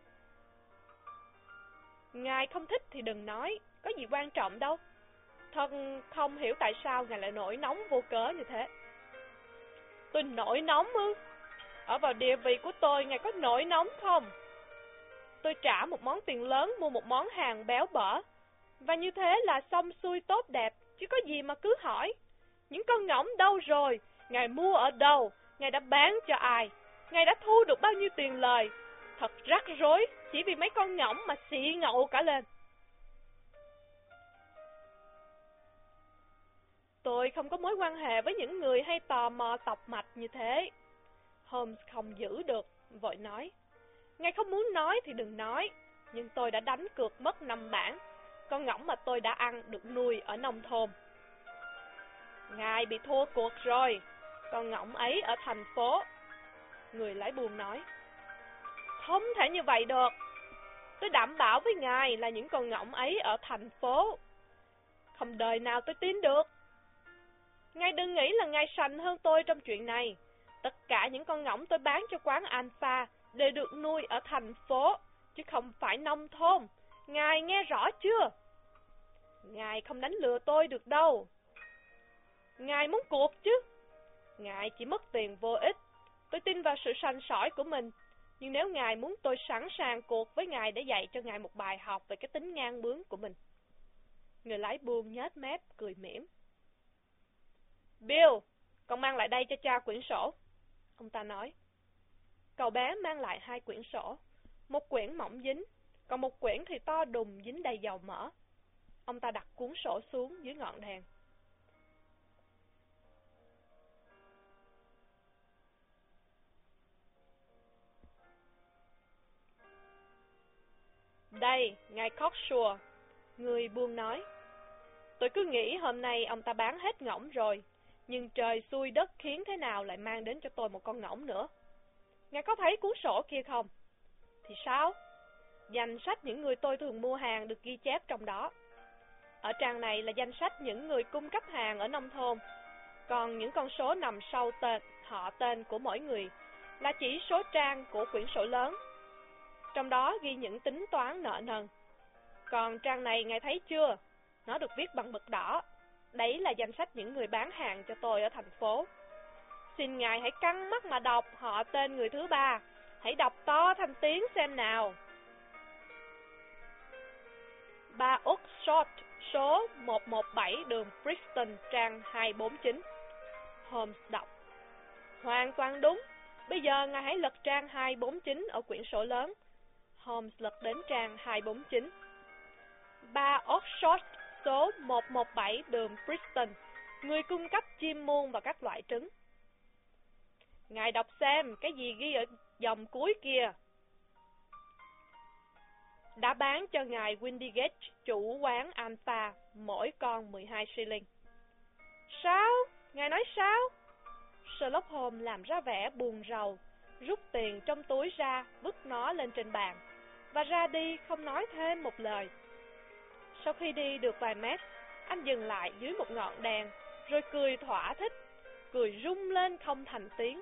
Ngài không thích thì đừng nói, có gì quan trọng đâu. Thật không hiểu tại sao ngài lại nổi nóng vô cớ như thế. Tôi nổi nóng ư? Ở vào địa vị của tôi, ngài có nổi nóng không? Tôi trả một món tiền lớn mua một món hàng béo bở. Và như thế là xong xuôi tốt đẹp, chứ có gì mà cứ hỏi. Những con ngỗng đâu rồi? Ngài mua ở đâu? Ngài đã bán cho ai? Ngài đã thu được bao nhiêu tiền lời? Thật rắc rối, chỉ vì mấy con ngỗng mà xị ngậu cả lên. Tôi không có mối quan hệ với những người hay tò mò tọc mạch như thế. Holmes không giữ được, vội nói. Ngài không muốn nói thì đừng nói, nhưng tôi đã đánh cược mất năm bảng. Con ngỗng mà tôi đã ăn được nuôi ở nông thôn. Ngài bị thua cuộc rồi, con ngỗng ấy ở thành phố. Người lái buôn nói. Không thể như vậy được. Tôi đảm bảo với ngài là những con ngỗng ấy ở thành phố. Không đời nào tôi tin được. Ngài đừng nghĩ là ngài sành hơn tôi trong chuyện này. Tất cả những con ngỗng tôi bán cho quán Alpha đều được nuôi ở thành phố, chứ không phải nông thôn. Ngài nghe rõ chưa? Ngài không đánh lừa tôi được đâu. Ngài muốn cuộc chứ? Ngài chỉ mất tiền vô ích. Tôi tin vào sự sành sỏi của mình. Nhưng nếu ngài muốn, tôi sẵn sàng cuộc với ngài để dạy cho ngài một bài học về cái tính ngang bướng của mình. Người lái buôn nhếch mép, cười mỉm. Bill, con mang lại đây cho cha quyển sổ. Ông ta nói. Cậu bé mang lại hai quyển sổ. Một quyển mỏng dính, còn một quyển thì to đùng dính đầy dầu mỡ. Ông ta đặt cuốn sổ xuống dưới ngọn đèn. Đây, ngài Cocksure, người buôn nói. Tôi cứ nghĩ hôm nay ông ta bán hết ngỗng rồi, nhưng trời xui đất khiến thế nào lại mang đến cho tôi một con ngỗng nữa. Ngài có thấy cuốn sổ kia không? Thì sao? Danh sách những người tôi thường mua hàng được ghi chép trong đó. Ở trang này là danh sách những người cung cấp hàng ở nông thôn, còn những con số nằm sau tên, họ tên của mỗi người là chỉ số trang của quyển sổ lớn. Trong đó ghi những tính toán nợ nần. Còn trang này ngài thấy chưa? Nó được viết bằng mực đỏ. Đấy là danh sách những người bán hàng cho tôi ở thành phố. Xin ngài hãy căng mắt mà đọc họ tên người thứ ba. Hãy đọc to thành tiếng xem nào. Ba Oxford, số một một bảy đường Brixton, trang hai bốn chín. Holmes đọc. Hoàn toàn đúng. Bây giờ ngài hãy lật trang hai bốn chín ở quyển sổ lớn. Holmes lật đến trang hai bốn chín. Ba Oxford, số một một bảy đường Brixton, người cung cấp chim muông và các loại trứng. Ngài đọc xem cái gì ghi ở dòng cuối kia. Đã bán cho ngài Windigate, chủ quán Alpha, mỗi con mười hai shilling. Sao? Ngài nói sao? Sherlock Holmes làm ra vẻ buồn rầu, rút tiền trong túi ra, vứt nó lên trên bàn, và ra đi không nói thêm một lời. Sau khi đi được vài mét, anh dừng lại dưới một ngọn đèn, rồi cười thỏa thích, cười rung lên không thành tiếng.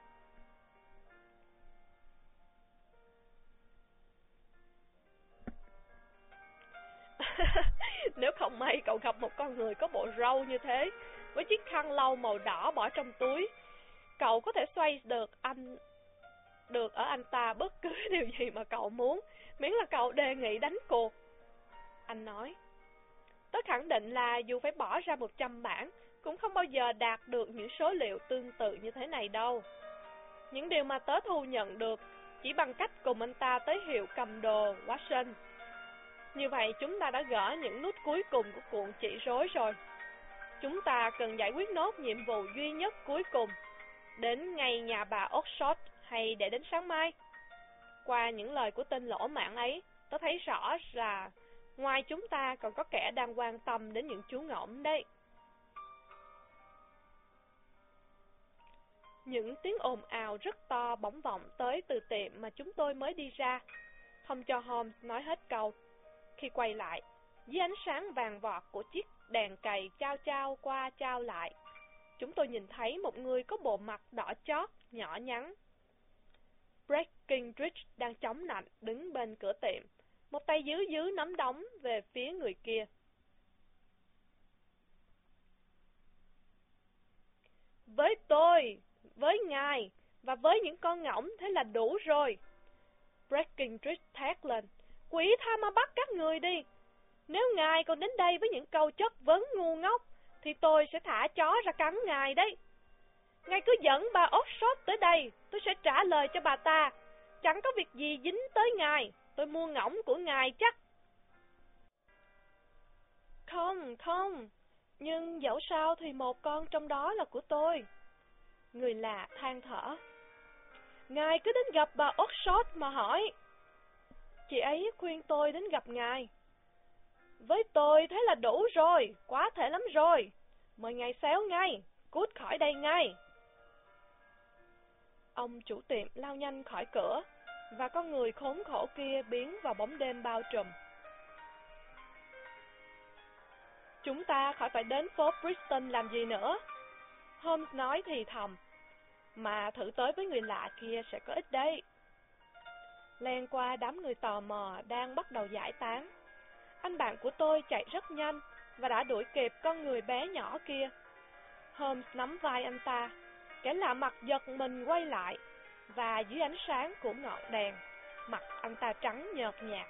Nếu không may cậu gặp một con người có bộ râu như thế, với chiếc khăn lau màu đỏ bỏ trong túi, cậu có thể xoay được anh được ở anh ta bất cứ điều gì mà cậu muốn, miễn là cậu đề nghị đánh cuộc. Anh nói. Tớ khẳng định là dù phải bỏ ra một trăm bảng, cũng không bao giờ đạt được những số liệu tương tự như thế này đâu. Những điều mà tớ thu nhận được chỉ bằng cách cùng anh ta tới hiệu cầm đồ Watson. Như vậy chúng ta đã gỡ những nút cuối cùng của cuộn chỉ rối rồi. Chúng ta cần giải quyết nốt nhiệm vụ duy nhất cuối cùng, đến ngay nhà bà Oxford hay để đến sáng mai. Qua những lời của tên lỗ mãng ấy, tớ thấy rõ là ngoài chúng ta còn có kẻ đang quan tâm đến những chú ngỗng đấy. Những tiếng ồn ào rất to bỗng vọng tới từ tiệm mà chúng tôi mới đi ra, không cho Holmes nói hết câu. Khi quay lại, dưới ánh sáng vàng vọt của chiếc đèn cầy chao chao qua chao lại, chúng tôi nhìn thấy một người có bộ mặt đỏ chót, nhỏ nhắn. Breckinridge đang chống nạnh đứng bên cửa tiệm, một tay giữ giữ nắm đấm về phía người kia. Với tôi, với ngài và với những con ngỗng thế là đủ rồi. Breckinridge thét lên. Quỷ tha ma bắt các người đi. Nếu ngài còn đến đây với những câu chất vấn ngu ngốc, thì tôi sẽ thả chó ra cắn ngài đấy. Ngài cứ dẫn bà Oxford tới đây, tôi sẽ trả lời cho bà ta. Chẳng có việc gì dính tới ngài, tôi mua ngỗng của ngài chắc. Không, không, nhưng dẫu sao thì một con trong đó là của tôi. Người lạ than thở. Ngài cứ đến gặp bà Oxford mà hỏi. Chị ấy khuyên tôi đến gặp ngài. Với tôi thế là đủ rồi, quá thể lắm rồi. Mời ngài xéo ngay, cút khỏi đây ngay. Ông chủ tiệm lao nhanh khỏi cửa, và con người khốn khổ kia biến vào bóng đêm bao trùm. Chúng ta khỏi phải đến phố Brixton làm gì nữa, Holmes nói thì thầm, mà thử tới với người lạ kia sẽ có ích đấy. Len qua đám người tò mò đang bắt đầu giải tán, anh bạn của tôi chạy rất nhanh và đã đuổi kịp con người bé nhỏ kia. Holmes nắm vai anh ta, kẻ lạ mặt giật mình quay lại, và dưới ánh sáng của ngọn đèn, mặt anh ta trắng nhợt nhạt.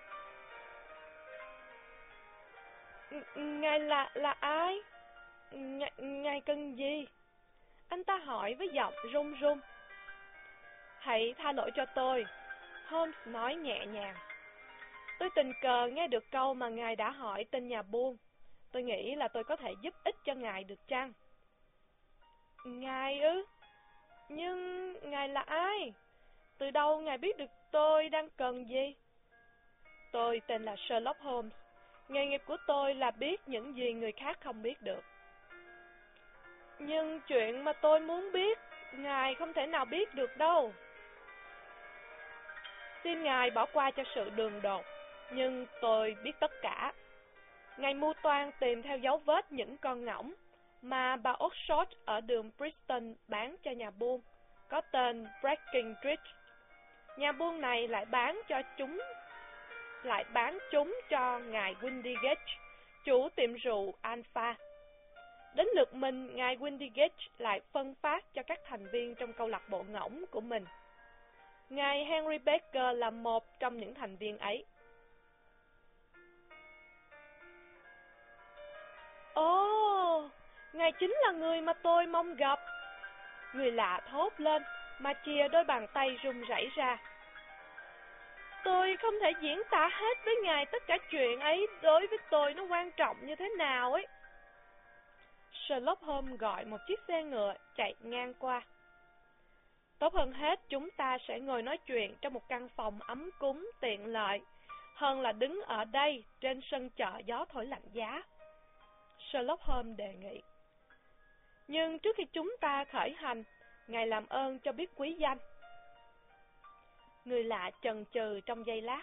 Ngài là là ai? Ngài, ngài cần gì? Anh ta hỏi với giọng run run. Hãy tha lỗi cho tôi, Holmes nói nhẹ nhàng. Tôi tình cờ nghe được câu mà ngài đã hỏi tên nhà buôn. Tôi nghĩ là tôi có thể giúp ích cho ngài được chăng? Ngài ư? Nhưng ngài là ai? Từ đâu ngài biết được tôi đang cần gì? Tôi tên là Sherlock Holmes. Nghề nghiệp của tôi là biết những gì người khác không biết được. Nhưng chuyện mà tôi muốn biết, ngài không thể nào biết được đâu. Xin ngài bỏ qua cho sự đường đột, nhưng tôi biết tất cả. Ngài mưu toan tìm theo dấu vết những con ngỗng mà bà Oxford ở đường Brixton bán cho nhà buôn, có tên Breckinridge. Nhà buôn này lại bán cho chúng lại bán chúng cho ngài Windigate, chủ tiệm rượu Alpha. Đến lượt mình, ngài Windigate lại phân phát cho các thành viên trong câu lạc bộ ngỗng của mình. Ngài Henry Baker là một trong những thành viên ấy. Ồ, ngài chính là người mà tôi mong gặp. Người lạ thốt lên, mà chìa đôi bàn tay run rẩy ra. Tôi không thể diễn tả hết với ngài tất cả chuyện ấy đối với tôi nó quan trọng như thế nào ấy. Sherlock Holmes gọi một chiếc xe ngựa chạy ngang qua. Tốt hơn hết chúng ta sẽ ngồi nói chuyện trong một căn phòng ấm cúng tiện lợi, hơn là đứng ở đây trên sân chợ gió thổi lạnh giá, Sherlock Holmes đề nghị. Nhưng trước khi chúng ta khởi hành, ngài làm ơn cho biết quý danh. Người lạ chần chừ trong giây lát.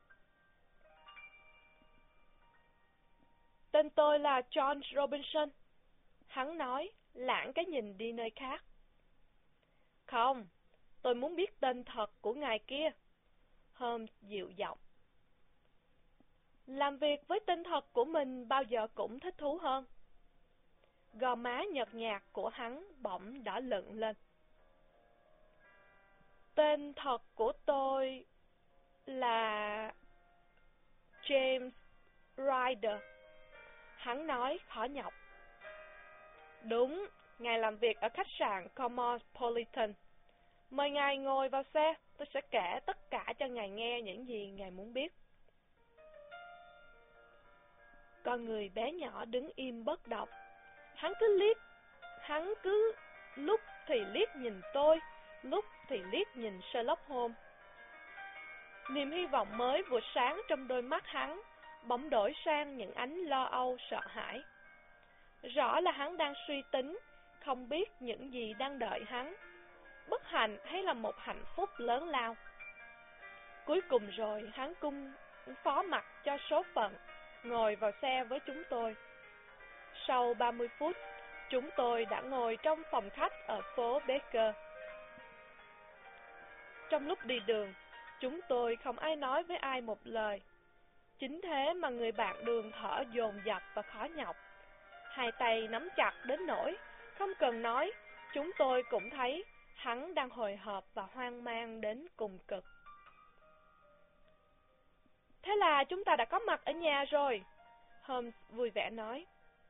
Tên tôi là John Robinson. Hắn nói, lãng cái nhìn đi nơi khác. Không, tôi muốn biết tên thật của ngài kia. Holmes dịu giọng. Làm việc với tên thật của mình bao giờ cũng thích thú hơn. Gò má nhợt nhạt của hắn bỗng đỏ lựng lên. Tên thật của tôi là James Ryder. Hắn nói khó nhọc. Đúng, ngài làm việc ở khách sạn Cosmopolitan. Mời ngài ngồi vào xe, tôi sẽ kể tất cả cho ngài nghe những gì ngài muốn biết. Con người bé nhỏ đứng im bất động. Hắn cứ liếc, hắn cứ lúc thì liếc nhìn tôi, lúc thì liếc nhìn Sherlock Holmes. Niềm hy vọng mới vụt sáng trong đôi mắt hắn, bỗng đổi sang những ánh lo âu sợ hãi. Rõ là hắn đang suy tính, không biết những gì đang đợi hắn, bất hạnh hay là một hạnh phúc lớn lao. Cuối cùng rồi hắn cung phó mặc cho số phận, ngồi vào xe với chúng tôi. Sau ba mươi phút, chúng tôi đã ngồi trong phòng khách ở phố Baker. Trong lúc đi đường, chúng tôi không ai nói với ai một lời. Chính thế mà người bạn đường thở dồn dập và khó nhọc. Hai tay nắm chặt đến nỗi, không cần nói, chúng tôi cũng thấy hắn đang hồi hộp và hoang mang đến cùng cực. Thế là chúng ta đã có mặt ở nhà rồi, Holmes vui vẻ nói.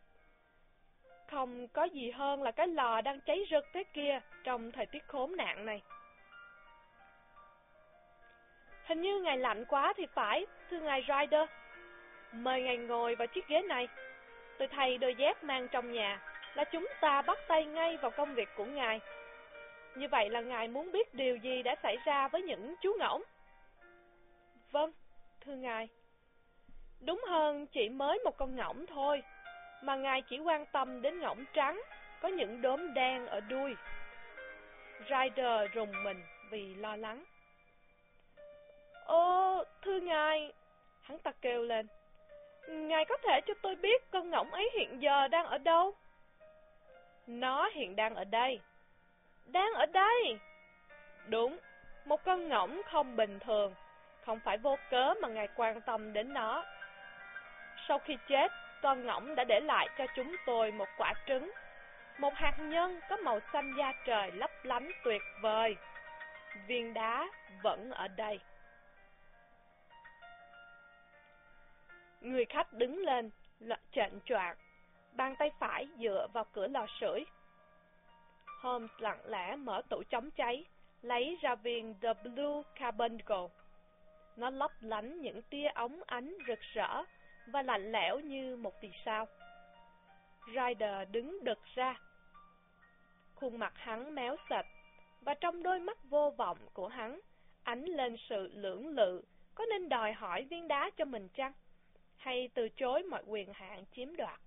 Không có gì hơn là cái lò đang cháy rực thế kia trong thời tiết khốn nạn này. Hình như ngài lạnh quá thì phải, thưa ngài Ryder. Mời ngài ngồi vào chiếc ghế này. Tôi thay đôi dép mang trong nhà là chúng ta bắt tay ngay vào công việc của ngài. Như vậy là ngài muốn biết điều gì đã xảy ra với những chú ngỗng? Vâng, thưa ngài. Đúng hơn chỉ mới một con ngỗng thôi, mà ngài chỉ quan tâm đến ngỗng trắng, có những đốm đen ở đuôi. Ryder rùng mình vì lo lắng. Ô, thưa ngài, hắn ta kêu lên, ngài có thể cho tôi biết con ngỗng ấy hiện giờ đang ở đâu? Nó hiện đang ở đây. Đang ở đây? Đúng, một con ngỗng không bình thường, không phải vô cớ mà ngài quan tâm đến nó. Sau khi chết, con ngỗng đã để lại cho chúng tôi một quả trứng, một hạt nhân có màu xanh da trời lấp lánh tuyệt vời. Viên đá vẫn ở đây. Người khách đứng lên, chệnh choạng, bàn tay phải dựa vào cửa lò sưởi. Holmes lặng lẽ mở tủ chống cháy, lấy ra viên The Blue Carbuncle. Nó lấp lánh những tia óng ánh rực rỡ và lạnh lẽo như một vì sao. Ryder đứng đực ra. Khuôn mặt hắn méo sệt, và trong đôi mắt vô vọng của hắn ánh lên sự lưỡng lự, có nên đòi hỏi viên đá cho mình chăng, hay từ chối mọi quyền hạn chiếm đoạt.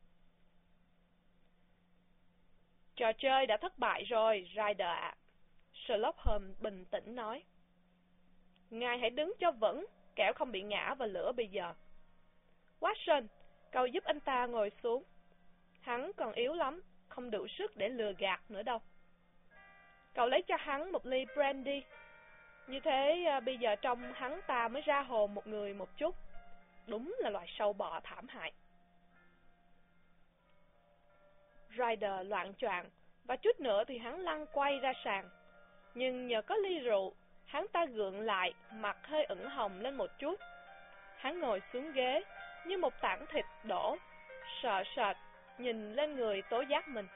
Trò chơi đã thất bại rồi, Ryder ạ. Sherlock Holmes bình tĩnh nói. Ngài hãy đứng cho vững, kẻo không bị ngã vào lửa bây giờ. Watson, cậu giúp anh ta ngồi xuống. Hắn còn yếu lắm, không đủ sức để lừa gạt nữa đâu. Cậu lấy cho hắn một ly brandy. Như thế bây giờ trông hắn ta mới ra hồn một người một chút. Đúng là loài sâu bọ thảm hại. Ryder loạng choạng, và chút nữa thì hắn lăn quay ra sàn. Nhưng nhờ có ly rượu, hắn ta gượng lại, mặt hơi ửng hồng lên một chút. Hắn ngồi xuống ghế như một tảng thịt đổ, sợ sệt, nhìn lên người tố giác mình.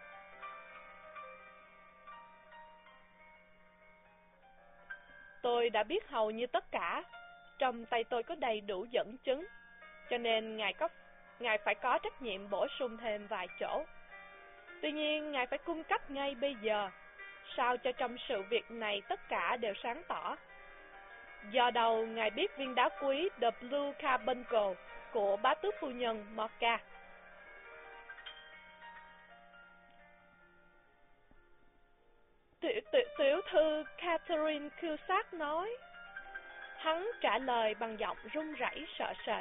Tôi đã biết hầu như tất cả. Trong tay tôi có đầy đủ dẫn chứng, cho nên ngài có ngài phải có trách nhiệm bổ sung thêm vài chỗ. Tuy nhiên, ngài phải cung cấp ngay bây giờ, sao cho trong sự việc này tất cả đều sáng tỏ. Do đâu ngài biết viên đá quý The Blue Carbuncle của bá tước phu nhân Morca? Tiểu, tiểu, tiểu thư Catherine Cusack nói. Hắn trả lời bằng giọng run rẩy sợ sệt.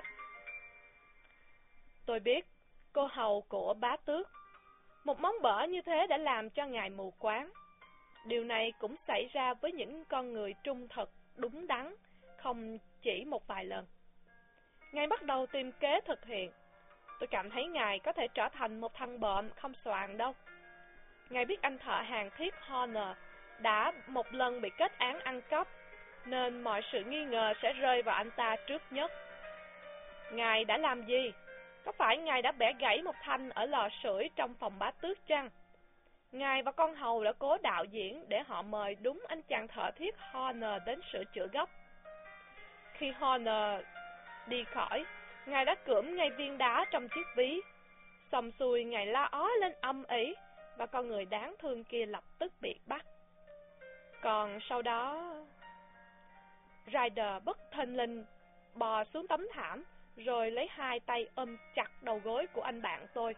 Tôi biết, cô hầu của bá tước. Một món bở như thế đã làm cho ngài mù quáng. Điều này cũng xảy ra với những con người trung thực, đúng đắn, không chỉ một vài lần. Ngài bắt đầu tìm kế thực hiện. Tôi cảm thấy ngài có thể trở thành một thằng bợm không xoàng đâu. Ngài biết anh thợ hàn thiết Horner đã một lần bị kết án ăn cắp, nên mọi sự nghi ngờ sẽ rơi vào anh ta trước nhất. Ngài đã làm gì? Có phải ngài đã bẻ gãy một thanh ở lò sưởi trong phòng bá tước chăng? Ngài và con hầu đã cố đạo diễn để họ mời đúng anh chàng thợ thiết Horner đến sửa chữa gốc. Khi Horner đi khỏi, ngài đã cưỡng ngay viên đá trong chiếc ví. Xong xuôi ngài la ó lên âm ỉ, và con người đáng thương kia lập tức bị bắt. Còn sau đó... Ryder bất thình lình bò xuống tấm thảm, rồi lấy hai tay ôm chặt đầu gối của anh bạn tôi.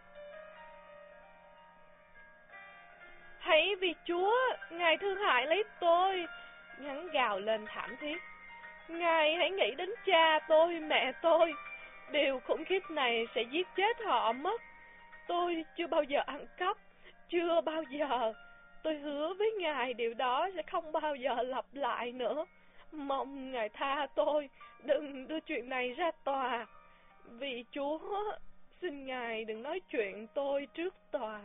Hãy vì Chúa, ngài thương hại lấy tôi, hắn gào lên thảm thiết. Ngài hãy nghĩ đến cha tôi, mẹ tôi. Điều khủng khiếp này sẽ giết chết họ mất. Tôi chưa bao giờ ăn cắp, chưa bao giờ. Tôi hứa với ngài điều đó sẽ không bao giờ lặp lại nữa. Mong ngài tha tôi, đừng đưa chuyện này ra tòa. Vì Chúa, xin ngài đừng nói chuyện tôi trước tòa.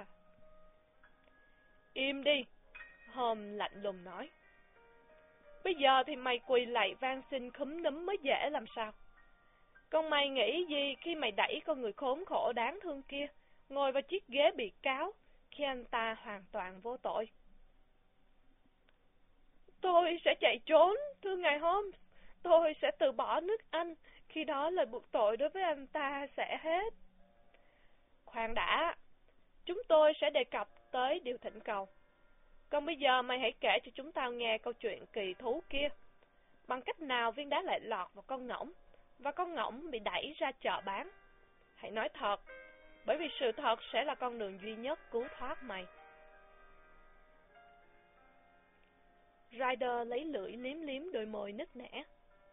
Im đi, Holmes lạnh lùng nói. Bây giờ thì mày quỳ lạy van xin khúm núm mới dễ làm sao? Còn mày nghĩ gì khi mày đẩy con người khốn khổ đáng thương kia ngồi vào chiếc ghế bị cáo khi anh ta hoàn toàn vô tội? Tôi sẽ chạy trốn, thưa ngài Holmes. Tôi sẽ từ bỏ nước Anh, khi đó lời buộc tội đối với anh ta sẽ hết. Khoan đã, chúng tôi sẽ đề cập tới điều thỉnh cầu. Còn bây giờ mày hãy kể cho chúng tao nghe câu chuyện kỳ thú kia. Bằng cách nào viên đá lại lọt vào con ngỗng, và con ngỗng bị đẩy ra chợ bán? Hãy nói thật, bởi vì sự thật sẽ là con đường duy nhất cứu thoát mày. Ryder lấy lưỡi liếm liếm đôi môi nứt nẻ.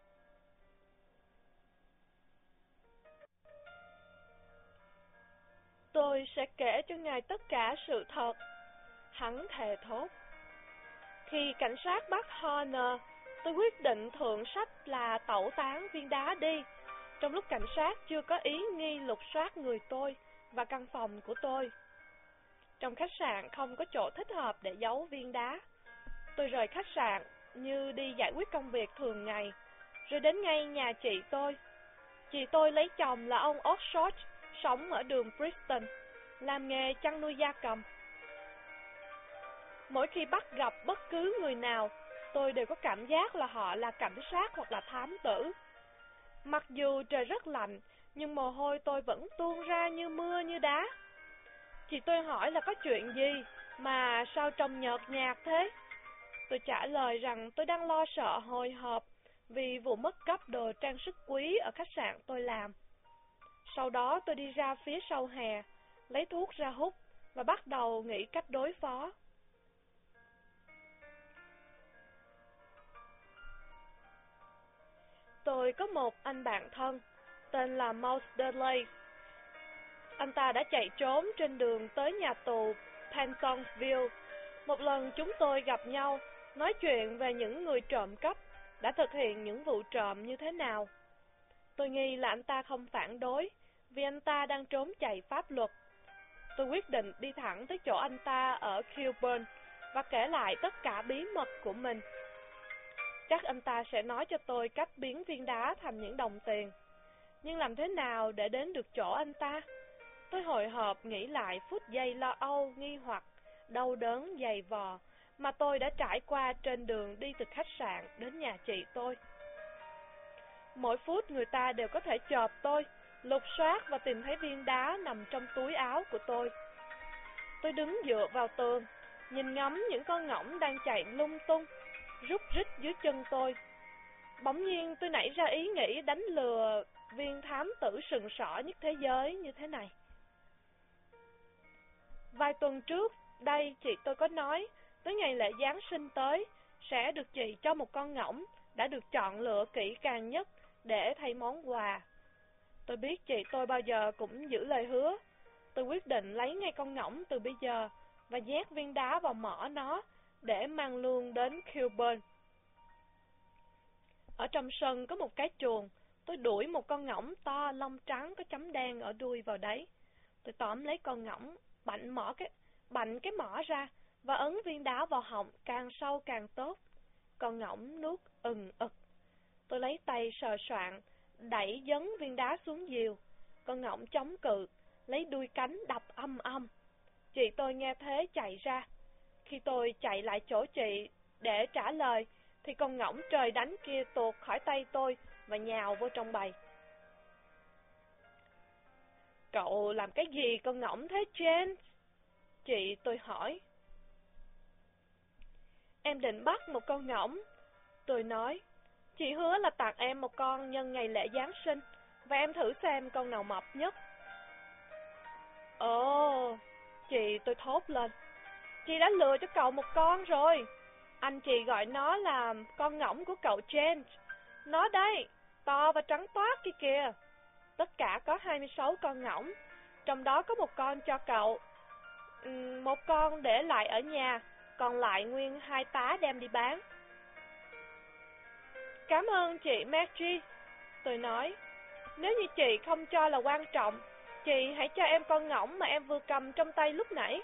Tôi sẽ kể cho ngài tất cả sự thật, hắn thề thốt. Khi cảnh sát bắt Horner, tôi quyết định thượng sách là tẩu tán viên đá đi, trong lúc cảnh sát chưa có ý nghi lục soát người tôi và căn phòng của tôi. Trong khách sạn không có chỗ thích hợp để giấu viên đá. Tôi rời khách sạn như đi giải quyết công việc thường ngày, rồi đến ngay nhà chị tôi. Chị tôi lấy chồng là ông Oxford, sống ở đường Bristol, làm nghề chăn nuôi gia cầm. Mỗi khi bắt gặp bất cứ người nào, tôi đều có cảm giác là họ là cảnh sát hoặc là thám tử. Mặc dù trời rất lạnh, nhưng mồ hôi tôi vẫn tuôn ra như mưa như đá. Chị tôi hỏi là có chuyện gì mà sao trông nhợt nhạt thế? Tôi trả lời rằng tôi đang lo sợ hồi hộp vì vụ mất cắp đồ trang sức quý ở khách sạn tôi làm. Sau đó tôi đi ra phía sau hè, lấy thuốc ra hút và bắt đầu nghĩ cách đối phó. Tôi có một anh bạn thân, tên là Mouse Dudley. Anh ta đã chạy trốn trên đường tới nhà tù Pentonville. Một lần chúng tôi gặp nhau, nói chuyện về những người trộm cắp đã thực hiện những vụ trộm như thế nào. Tôi nghi là anh ta không phản đối, vì anh ta đang trốn chạy pháp luật. Tôi quyết định đi thẳng tới chỗ anh ta ở Kilburn và kể lại tất cả bí mật của mình. Chắc anh ta sẽ nói cho tôi cách biến viên đá thành những đồng tiền. Nhưng làm thế nào để đến được chỗ anh ta? Tôi hồi hộp nghĩ lại phút giây lo âu, nghi hoặc, đau đớn dày vò mà tôi đã trải qua trên đường đi từ khách sạn đến nhà chị tôi. Mỗi phút người ta đều có thể chộp tôi, lục soát và tìm thấy viên đá nằm trong túi áo của tôi. Tôi đứng dựa vào tường, nhìn ngắm những con ngỗng đang chạy lung tung, rúc rít dưới chân tôi. Bỗng nhiên tôi nảy ra ý nghĩ đánh lừa viên thám tử sừng sỏ nhất thế giới như thế này. Vài tuần trước, đây chị tôi có nói, tới ngày lễ Giáng sinh tới, sẽ được chị cho một con ngỗng đã được chọn lựa kỹ càng nhất để thay món quà. Tôi biết chị tôi bao giờ cũng giữ lời hứa. Tôi quyết định lấy ngay con ngỗng từ bây giờ và nhét viên đá vào mỏ nó để mang luôn đến Kilburn. Ở trong sân có một cái chuồng, tôi đuổi một con ngỗng to lông trắng có chấm đen ở đuôi vào đấy. Tôi tóm lấy con ngỗng, bạnh mỏ cái bạnh cái mỏ ra và ấn viên đá vào họng càng sâu càng tốt. Con ngỗng nuốt ừng ực. Tôi lấy tay sờ soạng, đẩy dấn viên đá xuống diều. Con ngỗng chống cự, lấy đuôi cánh đập âm âm. Chị tôi nghe thế chạy ra. Khi tôi chạy lại chỗ chị để trả lời, thì con ngỗng trời đánh kia tuột khỏi tay tôi và nhào vô trong bầy. Cậu làm cái gì con ngỗng thế Jane? Chị tôi hỏi. Em định bắt một con ngỗng. Tôi nói, chị hứa là tặng em một con nhân ngày lễ Giáng sinh, và em thử xem con nào mập nhất. Ồ, chị tôi thốt lên. Chị đã lừa cho cậu một con rồi. Anh chị gọi nó là con ngỗng của cậu James. Nó đây, to và trắng toát kia kìa. Tất cả có hai mươi sáu con ngỗng, trong đó có một con cho cậu. Một con để lại ở nhà, còn lại nguyên hai tá đem đi bán. Cảm ơn chị Margie, tôi nói. Nếu như chị không cho là quan trọng, chị hãy cho em con ngỗng mà em vừa cầm trong tay lúc nãy.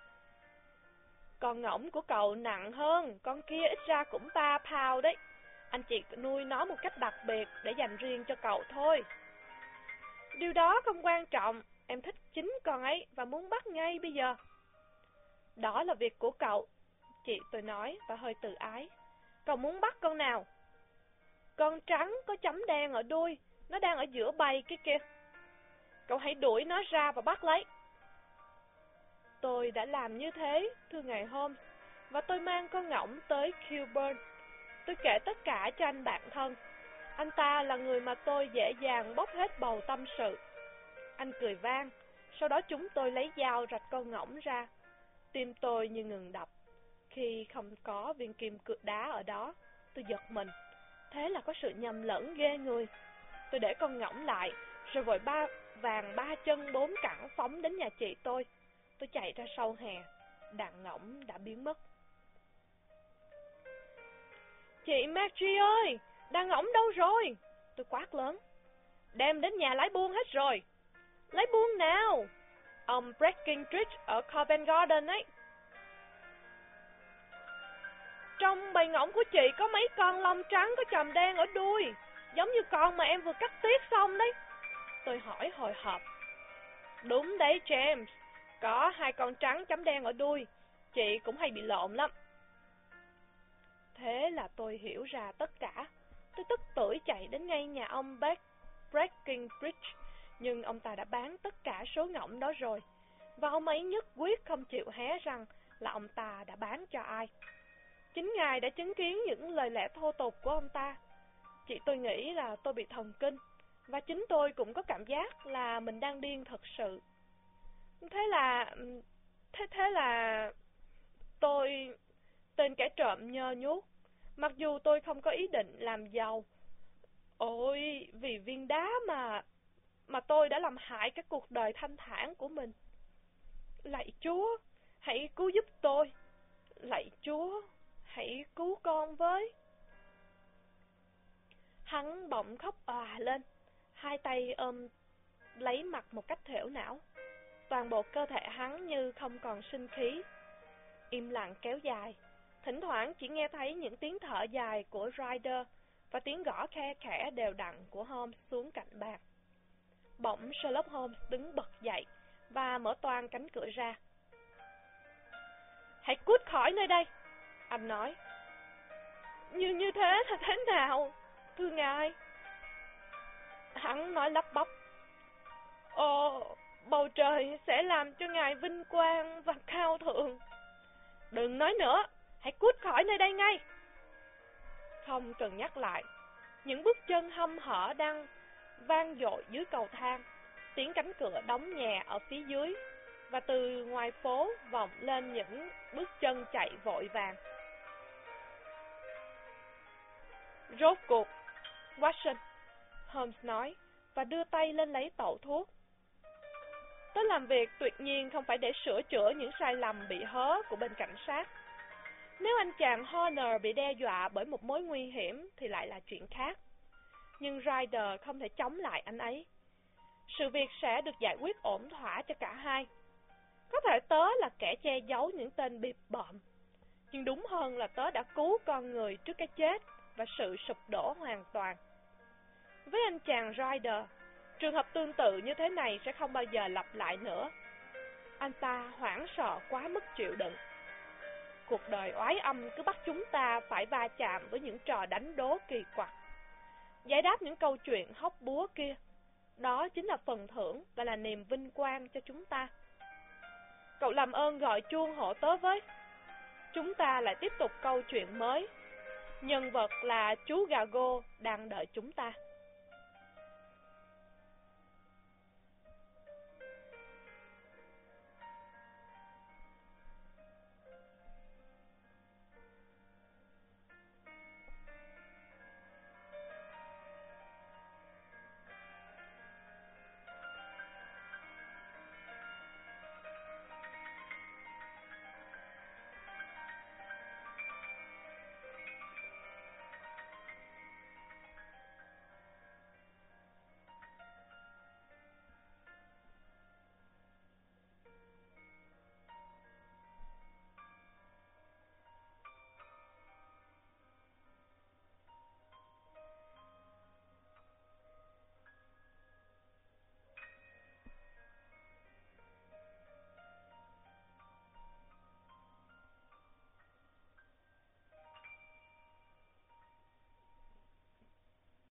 Con ngỗng của cậu nặng hơn, con kia ít ra cũng ba pound đấy. Anh chỉ nuôi nó một cách đặc biệt để dành riêng cho cậu thôi. Điều đó không quan trọng, em thích chính con ấy và muốn bắt ngay bây giờ. Đó là việc của cậu, chị tôi nói và hơi tự ái. Cậu muốn bắt con nào? Con trắng có chấm đen ở đuôi, nó đang ở giữa bầy cái kia. Cậu hãy đuổi nó ra và bắt lấy. Tôi đã làm như thế, thưa ngài Holmes, và tôi mang con ngỗng tới Kilburn. Tôi kể tất cả cho anh bạn thân. Anh ta là người mà tôi dễ dàng bóc hết bầu tâm sự. Anh cười vang, sau đó chúng tôi lấy dao rạch con ngỗng ra. Tim tôi như ngừng đập. Khi không có viên kim cược đá ở đó, tôi giật mình. Thế là có sự nhầm lẫn ghê người. Tôi để con ngỗng lại, rồi vội ba vàng ba chân bốn cẳng phóng đến nhà chị tôi. Tôi chạy ra sau hè, đàn ngỗng đã biến mất. Chị Margie ơi, đàn ngỗng đâu rồi? Tôi quát lớn. Đem đến nhà lái buôn hết rồi. Lái buôn nào? Ông Breckinridge ở Covent Garden ấy. Trong bầy ngỗng của chị có mấy con lông trắng có chòm đen ở đuôi, giống như con mà em vừa cắt tiết xong đấy. Tôi hỏi hồi hộp. Đúng đấy James, có hai con trắng chấm đen ở đuôi, chị cũng hay bị lộn lắm. Thế là tôi hiểu ra tất cả. Tôi tức tưởi chạy đến ngay nhà ông Breckinridge, nhưng ông ta đã bán tất cả số ngỗng đó rồi, và ông ấy nhất quyết không chịu hé răng là ông ta đã bán cho ai. Chính ngài đã chứng kiến những lời lẽ thô tục của ông ta. Chị tôi nghĩ là tôi bị thần kinh, và chính tôi cũng có cảm giác là mình đang điên thật sự. Thế là... Thế thế là... Tôi... Tên kẻ trộm nhơ nhuốc, mặc dù tôi không có ý định làm giàu. Ôi, vì viên đá mà... Mà tôi đã làm hại cái cuộc đời thanh thản của mình. Lạy Chúa, hãy cứu giúp tôi. Lạy Chúa, hãy cứu con với. Hắn bỗng khóc òa lên, hai tay ôm lấy mặt một cách thểu não. Toàn bộ cơ thể hắn như không còn sinh khí. Im lặng kéo dài, thỉnh thoảng chỉ nghe thấy những tiếng thở dài của Ryder và tiếng gõ khe khẽ đều đặn của Holmes xuống cạnh bàn. Bỗng Sherlock Holmes đứng bật dậy và mở toang cánh cửa ra. Hãy cút khỏi nơi đây, anh nói. Như như thế là thế nào, thưa ngài? Hắn nói lắp bắp. Ồ, bầu trời sẽ làm cho ngài vinh quang và cao thượng. Đừng nói nữa, hãy cút khỏi nơi đây ngay. Không cần nhắc lại, những bước chân hăm hở đang vang dội dưới cầu thang, tiếng cánh cửa đóng nhẹ ở phía dưới, và từ ngoài phố vọng lên những bước chân chạy vội vàng. Rốt cuộc, Watson, Holmes nói, và đưa tay lên lấy tẩu thuốc. Tớ làm việc tuyệt nhiên không phải để sửa chữa những sai lầm bị hớ của bên cảnh sát. Nếu anh chàng Horner bị đe dọa bởi một mối nguy hiểm thì lại là chuyện khác. Nhưng Ryder không thể chống lại anh ấy. Sự việc sẽ được giải quyết ổn thỏa cho cả hai. Có thể tớ là kẻ che giấu những tên bịp bợm, nhưng đúng hơn là tớ đã cứu con người trước cái chết và sự sụp đổ hoàn toàn. Với anh chàng Ryder, trường hợp tương tự như thế này sẽ không bao giờ lặp lại nữa. Anh ta hoảng sợ quá mức chịu đựng. Cuộc đời oái âm cứ bắt chúng ta phải va chạm với những trò đánh đố kỳ quặc, giải đáp những câu chuyện hóc búa kia. Đó chính là phần thưởng và là niềm vinh quang cho chúng ta. Cậu làm ơn gọi chuông hộ tớ với. Chúng ta lại tiếp tục câu chuyện mới. Nhân vật là chú Gago đang đợi chúng ta.